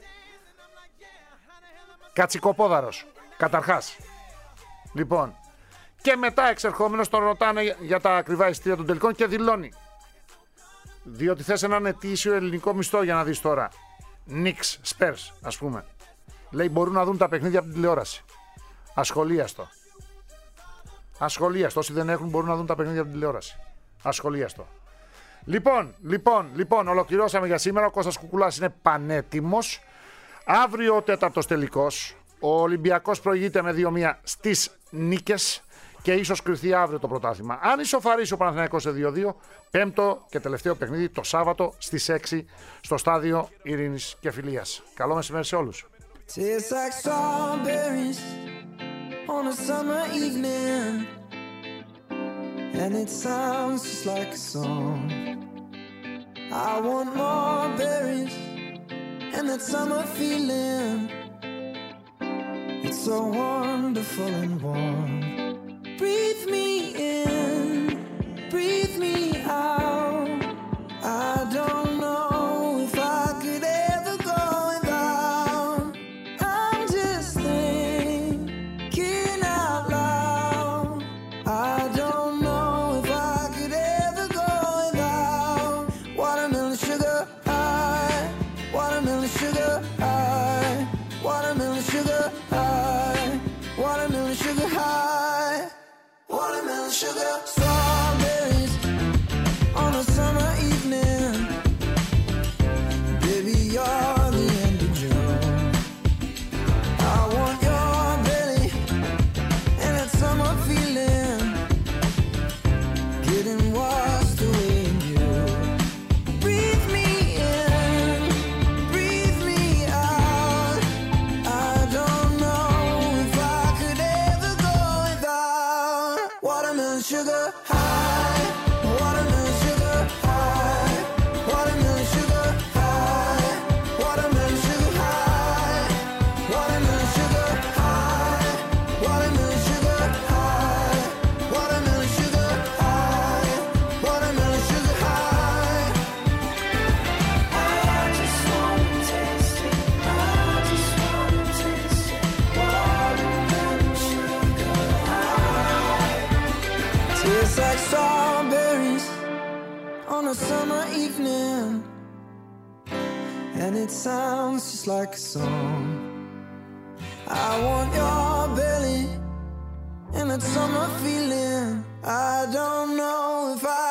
κατσικοπόδαρος, καταρχάς. Λοιπόν, και μετά εξερχόμενος τον ρωτάνε για τα ακριβά εισιτήρια των τελικών και δηλώνει, διότι θες έναν ετήσιο ελληνικό μισθό για να δεις τώρα Knicks, Spurs, ας πούμε. Λέει, μπορούν να δουν τα παιχνίδια από την τηλεόραση. Ασχολίαστο. Όσοι δεν έχουν μπορούν να δουν τα παιχνίδια από την τηλεόραση. Ασχολίαστο. Λοιπόν, ολοκληρώσαμε για σήμερα. Ο Κώστας Κουκουλάς είναι πανέτοιμος. Αύριο ο 4ος τελικός. Ο Ολυμπιακός προηγείται με 2-1 στις νίκες και ίσως κρυφθεί αύριο το πρωτάθλημα. Αν ισοφαρίσει ο Παναθηναϊκός σε 2-2, πέμπτο και τελευταίο παιχνίδι το Σάββατο στις 6 στο στάδιο Ειρήνης και Φιλίας. Καλό μεσημέρι σε όλους. And it sounds just like a song. I want more berries and that summer feeling. It's so wonderful and warm. Breathe me in, breathe me out. I don't know if I could ever go without. I'm just thinking out loud. I don't know if I could ever go without. Watermelon sugar high, watermelon sugar high, watermelon sugar high, watermelon sugar high, watermelon sugar. Strawberries on a summer evening. Baby, you're the end of June. I want your belly and that summer feeling. Getting washed away in you. Breathe me in, breathe me out. I don't know if I could ever go without. Watermelon sugar high, watermelon sugar high, watermelon sugar high, watermelon sugar high, like strawberries on a summer evening, and it sounds just like a song. I want your belly and that summer feeling. I don't know if I